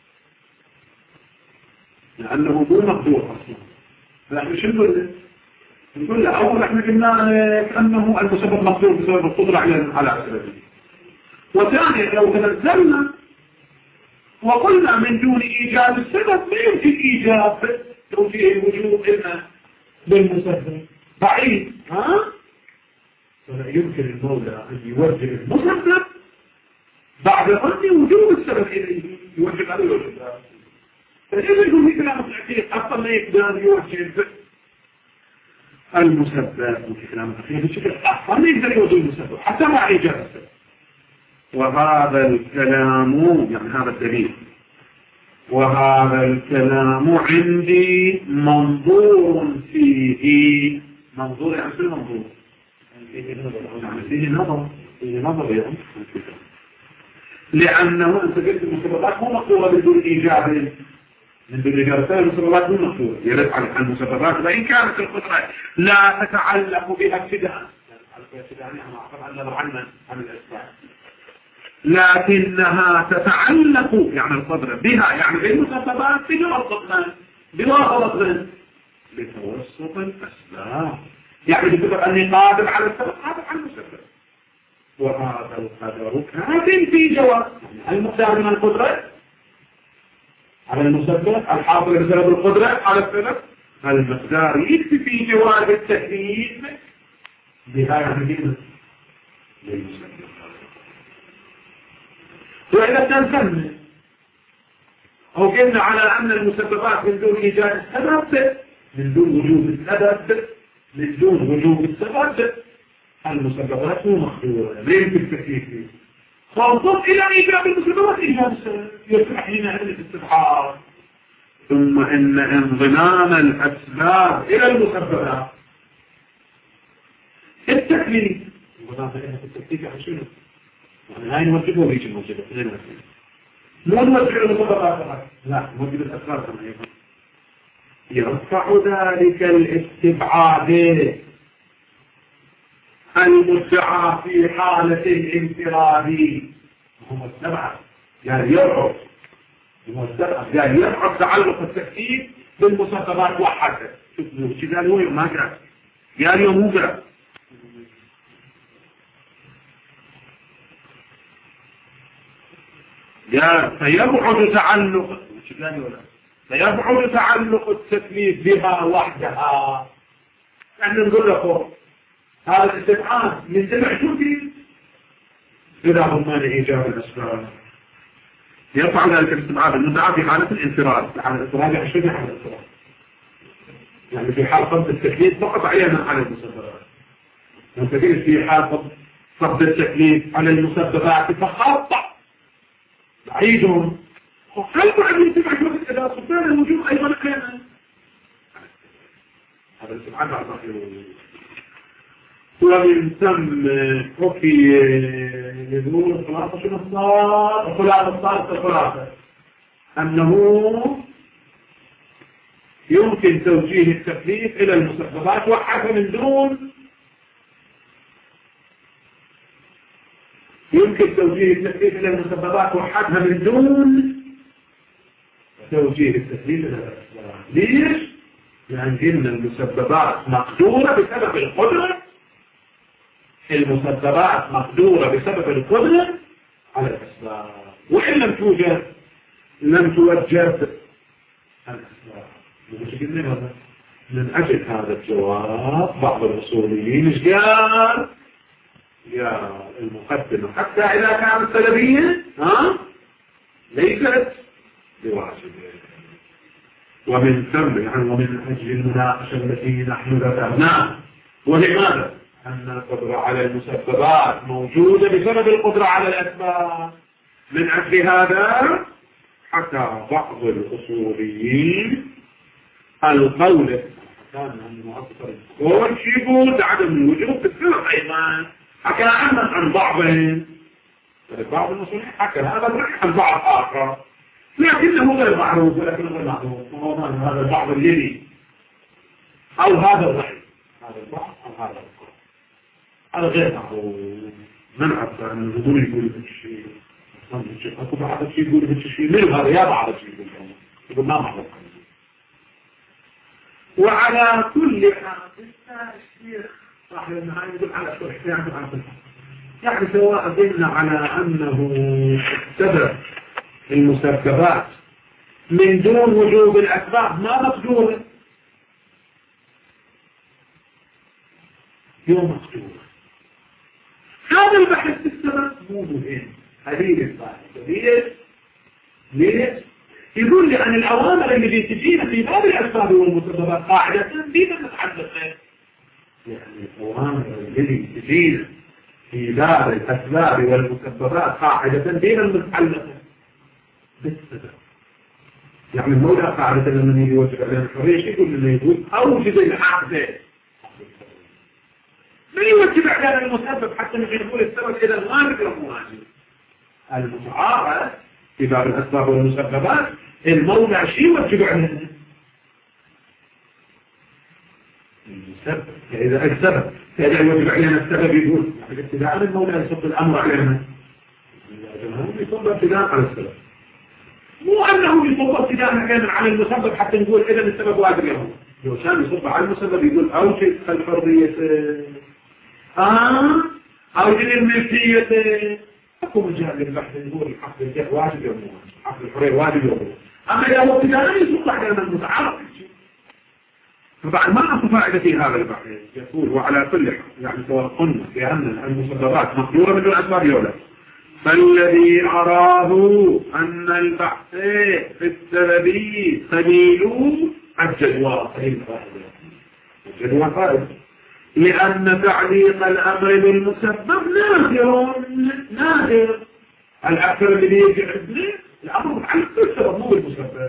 لأنه مو مقدور أصلا. فإحنا شو نقول؟ نقول له أول إحنا قلنا كأنه المسبب مقدور بسبب القدرة على على السبب. وثانيا لو تنزلنا وقلنا من دون إيجاب السبب ما يمكن إيجاب توجيه الوجوب إلا بالمسبب بعيد، ها؟ فلا يمكن المولى أن يوجب المسبب بعد ظن وجوب السبب إليه، يوجب هذا يوجب هذا. فإذا يقول في كلام الحقيق أصلا ما يقدر يوجب المسبب في كلام الحقيق بشكل أصلا ما يقدر يوجب المسبب حتى مع إيجاب السبب. وهذا الكلام يعني هذا الدليل، وهذا الكلام عندي منظور فيه. منظور يعني شنو منظور؟ يعني فيه نظر، فيه نظر يعني لأنه أنت قلت المسببات مو مقدورة بدون إيجاب من دون إيجاب المسببات مو مقدورة يرد على المسببات وإن كانت القدرة لا تتعلق بها ابتداء عن الإسلام لكنها تتعلق يعني القدرة بها يعني بالمسببات بواسطة بواسطة بتوسط الأسباب. يعني بتقدر أني قادر على السبب قادر على المسبب، وهذا القدر كاف في جواب المقدار من القدرة على المسبب الحاصل بسبب القدرة على السبب. المقدار يكفي في جواب التكليف بها يعني للمسبب. وإذا تنسمنا أو قلنا على أن المسببات من دون إيجاد السبب من دون وجود السبب من دون وجود السبب المسببات مو مخدورة ليه في التكليف فانظر إلى إيجاب المسببات إيجاب السبب يفتح لنا عدة استبحار. ثم إن انضمام الأسباب إلى المسببات التكليف انضمام إلى التكليف يعني شنو؟ يعني هاي نوجبه ويجي نوجبه مو نوجب المسببات لا نوجب الأسباب كما يقول. يرفع ذلك الاستبعاد المدعى في حالة الانفراد هم السبعة يعني يرعب يعني يرعب تعلق التكليف بالمسببات وحده. شوف شو قال هو ما قال قال يوم مو قال قال فيبعد تعلق شو قال ولا فيبعد تعلق التكليف بها وحدها. يعني نقول لكم هذا الاستبعاد من سبع شوفي إذا هم مانع إيجاب الأسباب يرفع ذلك الاستبعاد المدعى في حالة الانفراد. حالة الانفراد يعني شو حالة الانفراد؟ يعني في حال قبض التكليف فقط عينا على المسببات. أنت قلت في حال قبض التكليف على المسببات فخط بعيدهم وهل بعد من سبع شوفي إذا صفان الوجوب أيضا كان هذا الاستبعاد بعد ومن ثم حكي نقول الخلاصة شنو الصار الخلاصة الصار الخلاصة أنه يمكن توجيه التكليف إلى المسببات وحدها من دون يمكن توجيه التكليف إلى المسببات وحدها من دون توجيه التكليف إلى الأسباب. ليش؟ يعني إن المسببات مقدورة بسبب القدرة، المسببات مقدورة بسبب القدرة على الأسباب، وإن لم توجد لم توجد الأسباب. مش قلنا هذا؟ من أجل هذا الجواب بعض الأصوليين ايش قال؟ يا المقدمة حتى إذا كانت سلبية ها ليست بواجبة. ومن ثم يعني ومن أجل المناقشة التي نحن ذكرناها، ولماذا؟ أن القدرة على المسببات موجودة بسبب القدرة على الأسباب. من أجل هذا حكى بعض الأصوليين القول كان المؤثر القول يقول عدم الوجود في السبب أيضا، حكى عنه عن بعضهم، بعض الأصوليين حكى هذا الرأي عن بعض آخر لكنه غير معروف، ولكنه غير معروف هذا البعض الذي أو هذا الرأي، هذا البعض أو هذا القول هذا غير معروف. من عرف أن الهدول يقول بالشيء أكو بعض الشيء يقول بالشيء من هذا يا بعض الشيء يقول يقول ما معروف. وعلى كل حال صاحب المعاني يقول على كل حال يعني سواء قلنا على أنه السبب المسببات من دون وجوب الأسباب ما مقدورة يوم مقدورة. هذا البحث في السبب مو مهم. هذه البحث ليش؟ ليش؟ يقول لي أن الأوامر اللي تجينا في باب الأسباب والمسببات قاعدة بما نتحدث، يعني الأوامر اللي تجينا في باب الأسباب والمسببات قاعدة بما نتحدث بالسبب. يعني المولى قاعدة لما يجي يوجب علينا الحرية يقول لنا يقول أوجد الحادث من يوجب علينا المسبب حتى نجي نقول السبب إذا ما نقدر مواجب. المعارضة في باب الأسباب والمسببات المولى شيء يوجب علينا المسبب، فإذا السبب فإذا يوجب علينا السبب يقول يعني ابتداء المولى يصب الأمر علينا يصب ابتداء على السبب، مو أنه يصب ابتداء على المسبب حتى نقول إذا السبب واجب له. لو كان يصب على المسبب يقول أوجد الحرية آه أوجد الملكية أكو مجال للبحث نقول حق الجهة واجب يوم حق الحرية واجب يوم. أما إذا هو ابتداء يصب على المتعارف فبعد ما أصف فائدة في هذا البحث يقول وعلى كل حال يعني سواء قلنا بأن المسببات مقدورة من دون أسباب يولد، فالذي أراه أن البحث في السببي سبيل الجدوى الجدوى فائدة، لأن تعليق الأمر بالمسبب نادر نادر. الأكثر اللي يجي عندنا الأمر متعلق بالسبب مو بالمسبب،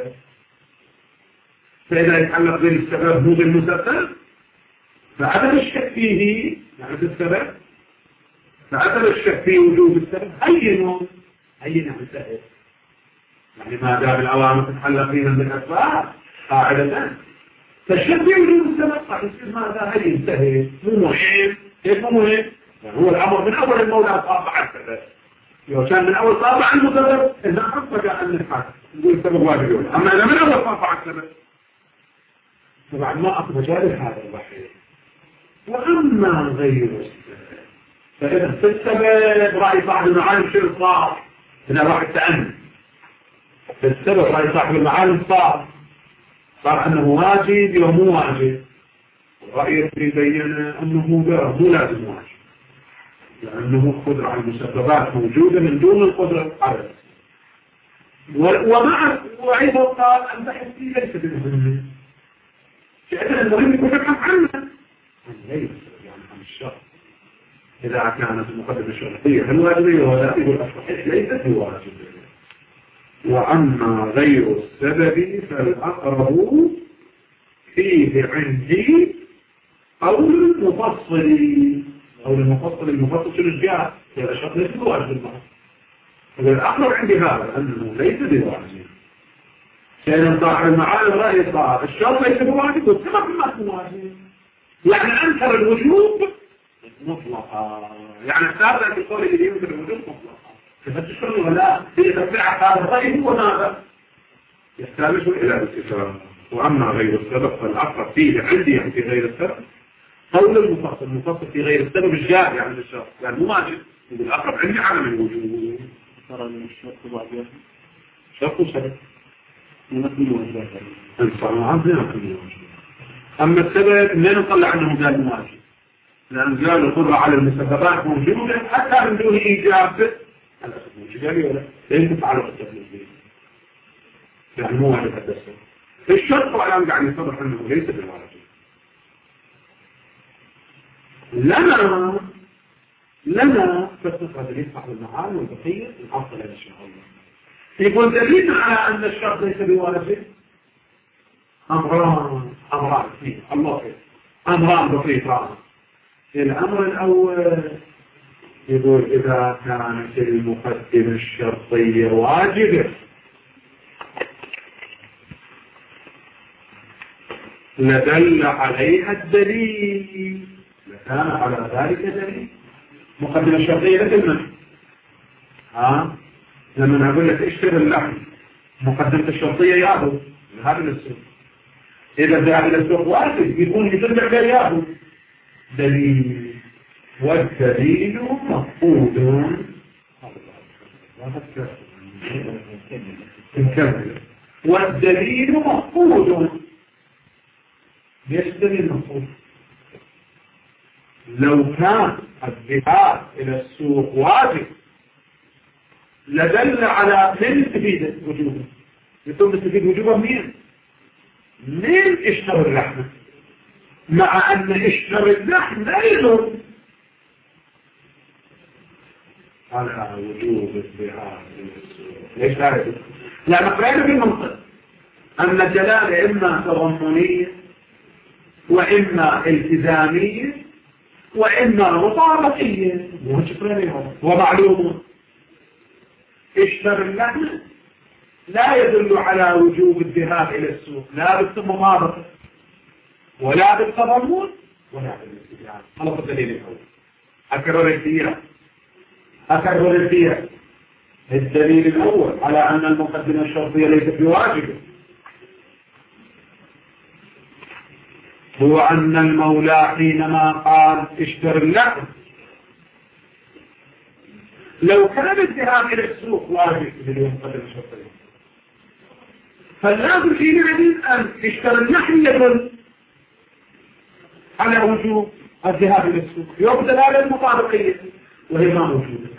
فإذا يتعلق بالسبب مو بالمسبب فعدم الشك فيه يعني في السبب، فعدم الشك في وجود السبب هينه هينه بالسبب. يعني ما دام الأوامر تتعلق فيها بالأسباب قاعدة فالشك في وجود السبب راح يصير ماذا هين سهل مو مهم. كيف مو مهم؟ يعني هو الأمر من أول المولى طابع السبب، لو كان من أول طابع المسبب إذا حصل أن الحاكم نقول السبب واجب يولد. أما إذا من أول طابع السبب فبعد ما أصبح جاري هذا الوحيد. وأما غير السبب فإذا في السبب رأي صاحب المعالم شيء صار هنا راح التأمل في السبب رأي صاحب المعالم صار صار أنه واجب ومو واجب، رأي يبين أنه مو لازم واجب لأنه قدرة على المسببات موجودة من دون القدرة على ومع وأيضا قال أن بحث فيه ليس بالمهم فإذا المهم يكون يبحث عنه ليس يعني عن الشرط. إذا كانت المقدمة الشرطية هل واجبية ولا يقول الصحيح ليست بواجبة. وأما غير السبب فالأقرب فيه عندي أو المفصل أو المفصل المفصل شنو الجهة هذا الشرط ليس بواجب المفصل. إذا الأقرب عندي هذا أنه ليس بواجب كان صاحب المعالم رأي صاحب الشرط ليس بواجب والسبب ما بواجب، يعني أنكر الوجوب مطلقا، يعني هذا القول اللي ينكر الوجوب مطلقا كيف تشتغل ولا هي تبع هذا الرأي هو ماذا يستلزم إلى الاتفاق. وأما غير السبب فالأقرب فيه عندي يعني في غير السبب قول المفصل المفصل في غير السبب الجار يعني الشرط يعني مو واجب الأقرب عندي عدم الوجوب ترى الشرط بعضها شرط وسبب يمثل وجهه الصلاة أما السبب لا نطلع عنه قال واجب لأن قال القدرة على المسببات موجودة حتى من دون إيجاب الأسف موجود قال ولا لأن تفعله السبب يعني مو واجب حتى السبب الشرط وعلام قاعد يصرح أنه ليس بالواجب لنا لنا فالسفر دليل صاحب المعاني والبقية العصر إن شاء الله يقول دليل على أن الشرط ليس بواجب أمران أمران فيه الله فيه أمران بسيطان الأمر الأول يقول إذا كانت المقدمة الشرطية واجبة لدل عليها الدليل لكان على ذلك دليل مقدمة الشرطية لكن ها لما أقول لك اشتري اللحم مقدمة الشرطية ياهو هذا السوق إذا ذهب إلى السوق واجب يكون يتبع بياهو دليل والدليل مفقود والدليل مفقود يشتري المفقود لو كان الذهاب إلى السوق واجب لدل على من يستفيد وجوبه يتم يستفيد وجوبه مين مين اشتري اللحم مع أن اشتري اللحم لا يلزم على وجوب الذهاب إلى السوق ليش هذا لا نقرأنا بالمنطق أن الدلالة إما تضمنية وإما التزامية وإما مطابقية ومعلومة اشتري اللحم لا يدل على وجوب الذهاب إلى السوق لا بالمطابقة ولا بالتضمن ولا بالالتزام هذا الدليل الأول أكرر الدية أكرر الدية الدليل الأول على أن المقدمة الشرطية ليست بواجبة هو أن المولى حينما قال اشتر اللحم لو كان الذهاب إلى السوق واجب بالمقدمة الشرطية فاللازم في معنى أن اشتر اللحم يدل على وجوب الذهاب إلى السوق يوم دلالة المطابقية وهي ما موجودة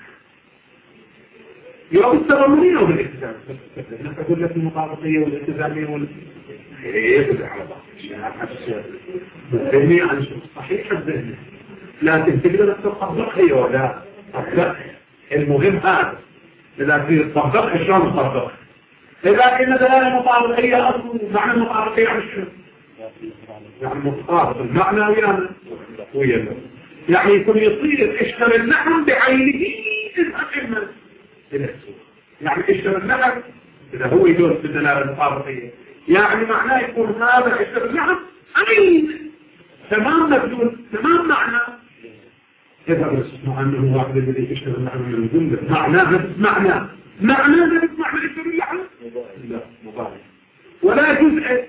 يوم التضمنية والالتزام نحن أقول لك المطابقية والالتزامية والالتزامية على بعض الذهنية عن شيء صحيح الذهنية لكن تقدر تطبق هي ولا تطبق المهم هذا إذا تطبق شلون تطبق إذا كنا دلالة المطابقية أصلا معنى المطابقية عن الشيء يعني مطابق المعنى ويانا ويانا يعني يكون يصير اشتري اللحم بعينه الأقل إلى السوق يعني اشتري اللحم إذا هو يدور في الدلالة المطابقية يعني معناه يكون هذا اشتري اللحم عين تمام مبدول تمام معنى يذهب الاسمع أنه واحد الذي اشتري اللحم من الجملة معناه نفس معناه معناه نفس معنى اشتري اللحم لا مضاعف ولا جزء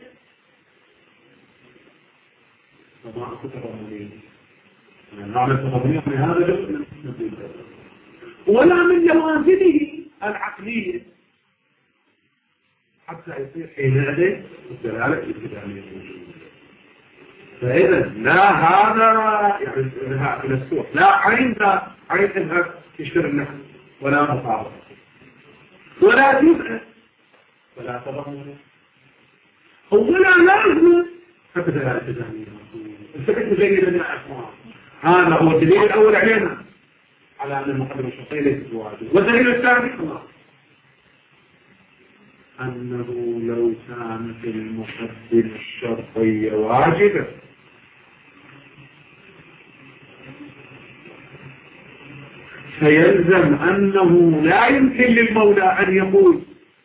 فما أخذ تضمنين معنى التضمنين من هذا جزء ولا من جوانبه العقلية حتى يصير حينئذ الدلالة الابتدائية فإذا لا هذا يعني الذهاب إلى السوق لا عين لا عين اذهب تشتري اللحم ولا مطابق ولا جزء ولا تضمن ولا لازم حتى الدلالة الابتدائية الفكرة زي ما نعرفها هذا هو الدليل الأول علينا على أن المقدمة الشرطية ليست بواجب والدليل الثاني الله أنه لو كانت المقدمة الشرطية واجبة فيلزم أنه لا يمكن للمولى أن يقول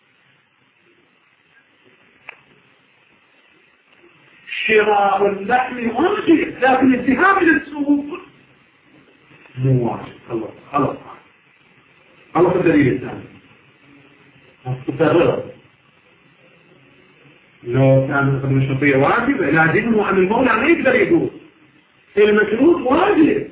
شراء اللحم واجب لكن الذهاب إلى السوق مو واجب خلاص خلاص خلاص الدليل الثاني تكرر لو كان الخدمة الشرطية واجبة لازمه أن المولى ما يقدر يقول المشروط واجب،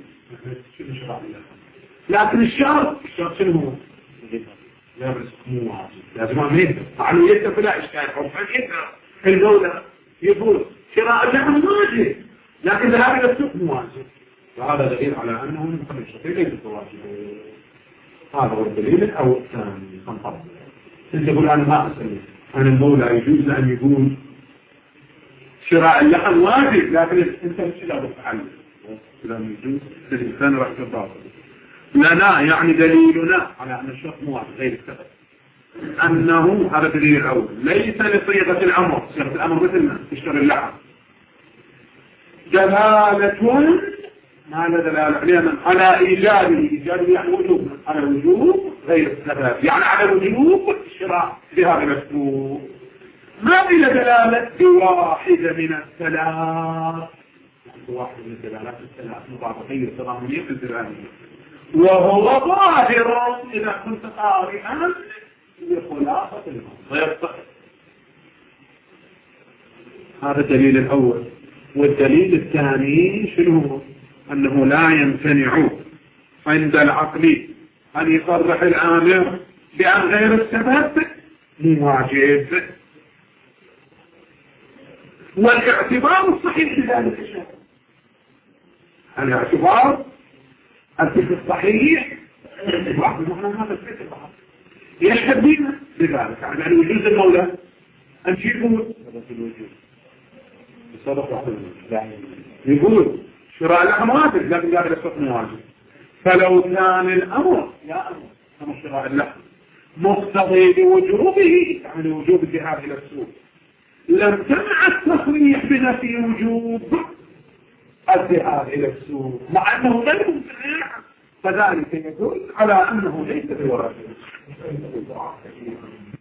لكن الشرط الشرط شنو هو؟ لا بس مو واجب، لازم ما يقدر فعلوا يقدر فلا إشكال عرفا يقدر المولى يقول شراء اللحم واجب لكن ذهاب إلى السوق مو واجب، وهذا دليل على أنه الخدمة الشرطية ليست واجبة. هذا هو الدليل أو الثاني فانطبق. أنت تقول أنا ما أسلم أنا المولى يجوز أن يقول شراء اللحم واجب لكن أنت مش لا تفعل لم يجوز الإنسان راح تضاف لا لا يعني دليلنا على أن الشرط مو واجب غير السبب أنه هذا دليل الأول ليس لصيغة الأمر، صيغة الأمر مثلنا تشتري اللحم دلالة ما لا دلالة عليها على إيجابه، إيجابه يعني وجوب على الوجوب غير السبب يعني على وجوب الشراء بهذا السوق. ما إلى دلالة واحدة من الثلاث واحد من الدلالات الثلاث مضاعفة غير تضامنية في الدلالة وهو ظاهر إذا كنت قارئا لخلاصة المنظر. هذا الدليل الأول. والدليل الثاني شنو هو؟ أنه لا يمتنع عند العقل أن يصرح الآمر بأن غير السبب مواجب، والاعتبار الصحيح لذلك الشيء الاعتبار الفكر الصحيح واحد معنى هذا الفكر يشهد بنا لذلك يعني وجود المولى أن يقول يقول شراء اللحم واجب لكن قال السوق واجب. فلو كان الأمر يا أمر أمر شراء اللحم مقتضي بوجوبه يعني وجوب الذهاب إلى السوق لم تمنع التصريح بنفي وجوب الذهاب إلى السوق مع أنه لم يمتنع، فذلك يدل على أنه ليس بواجب.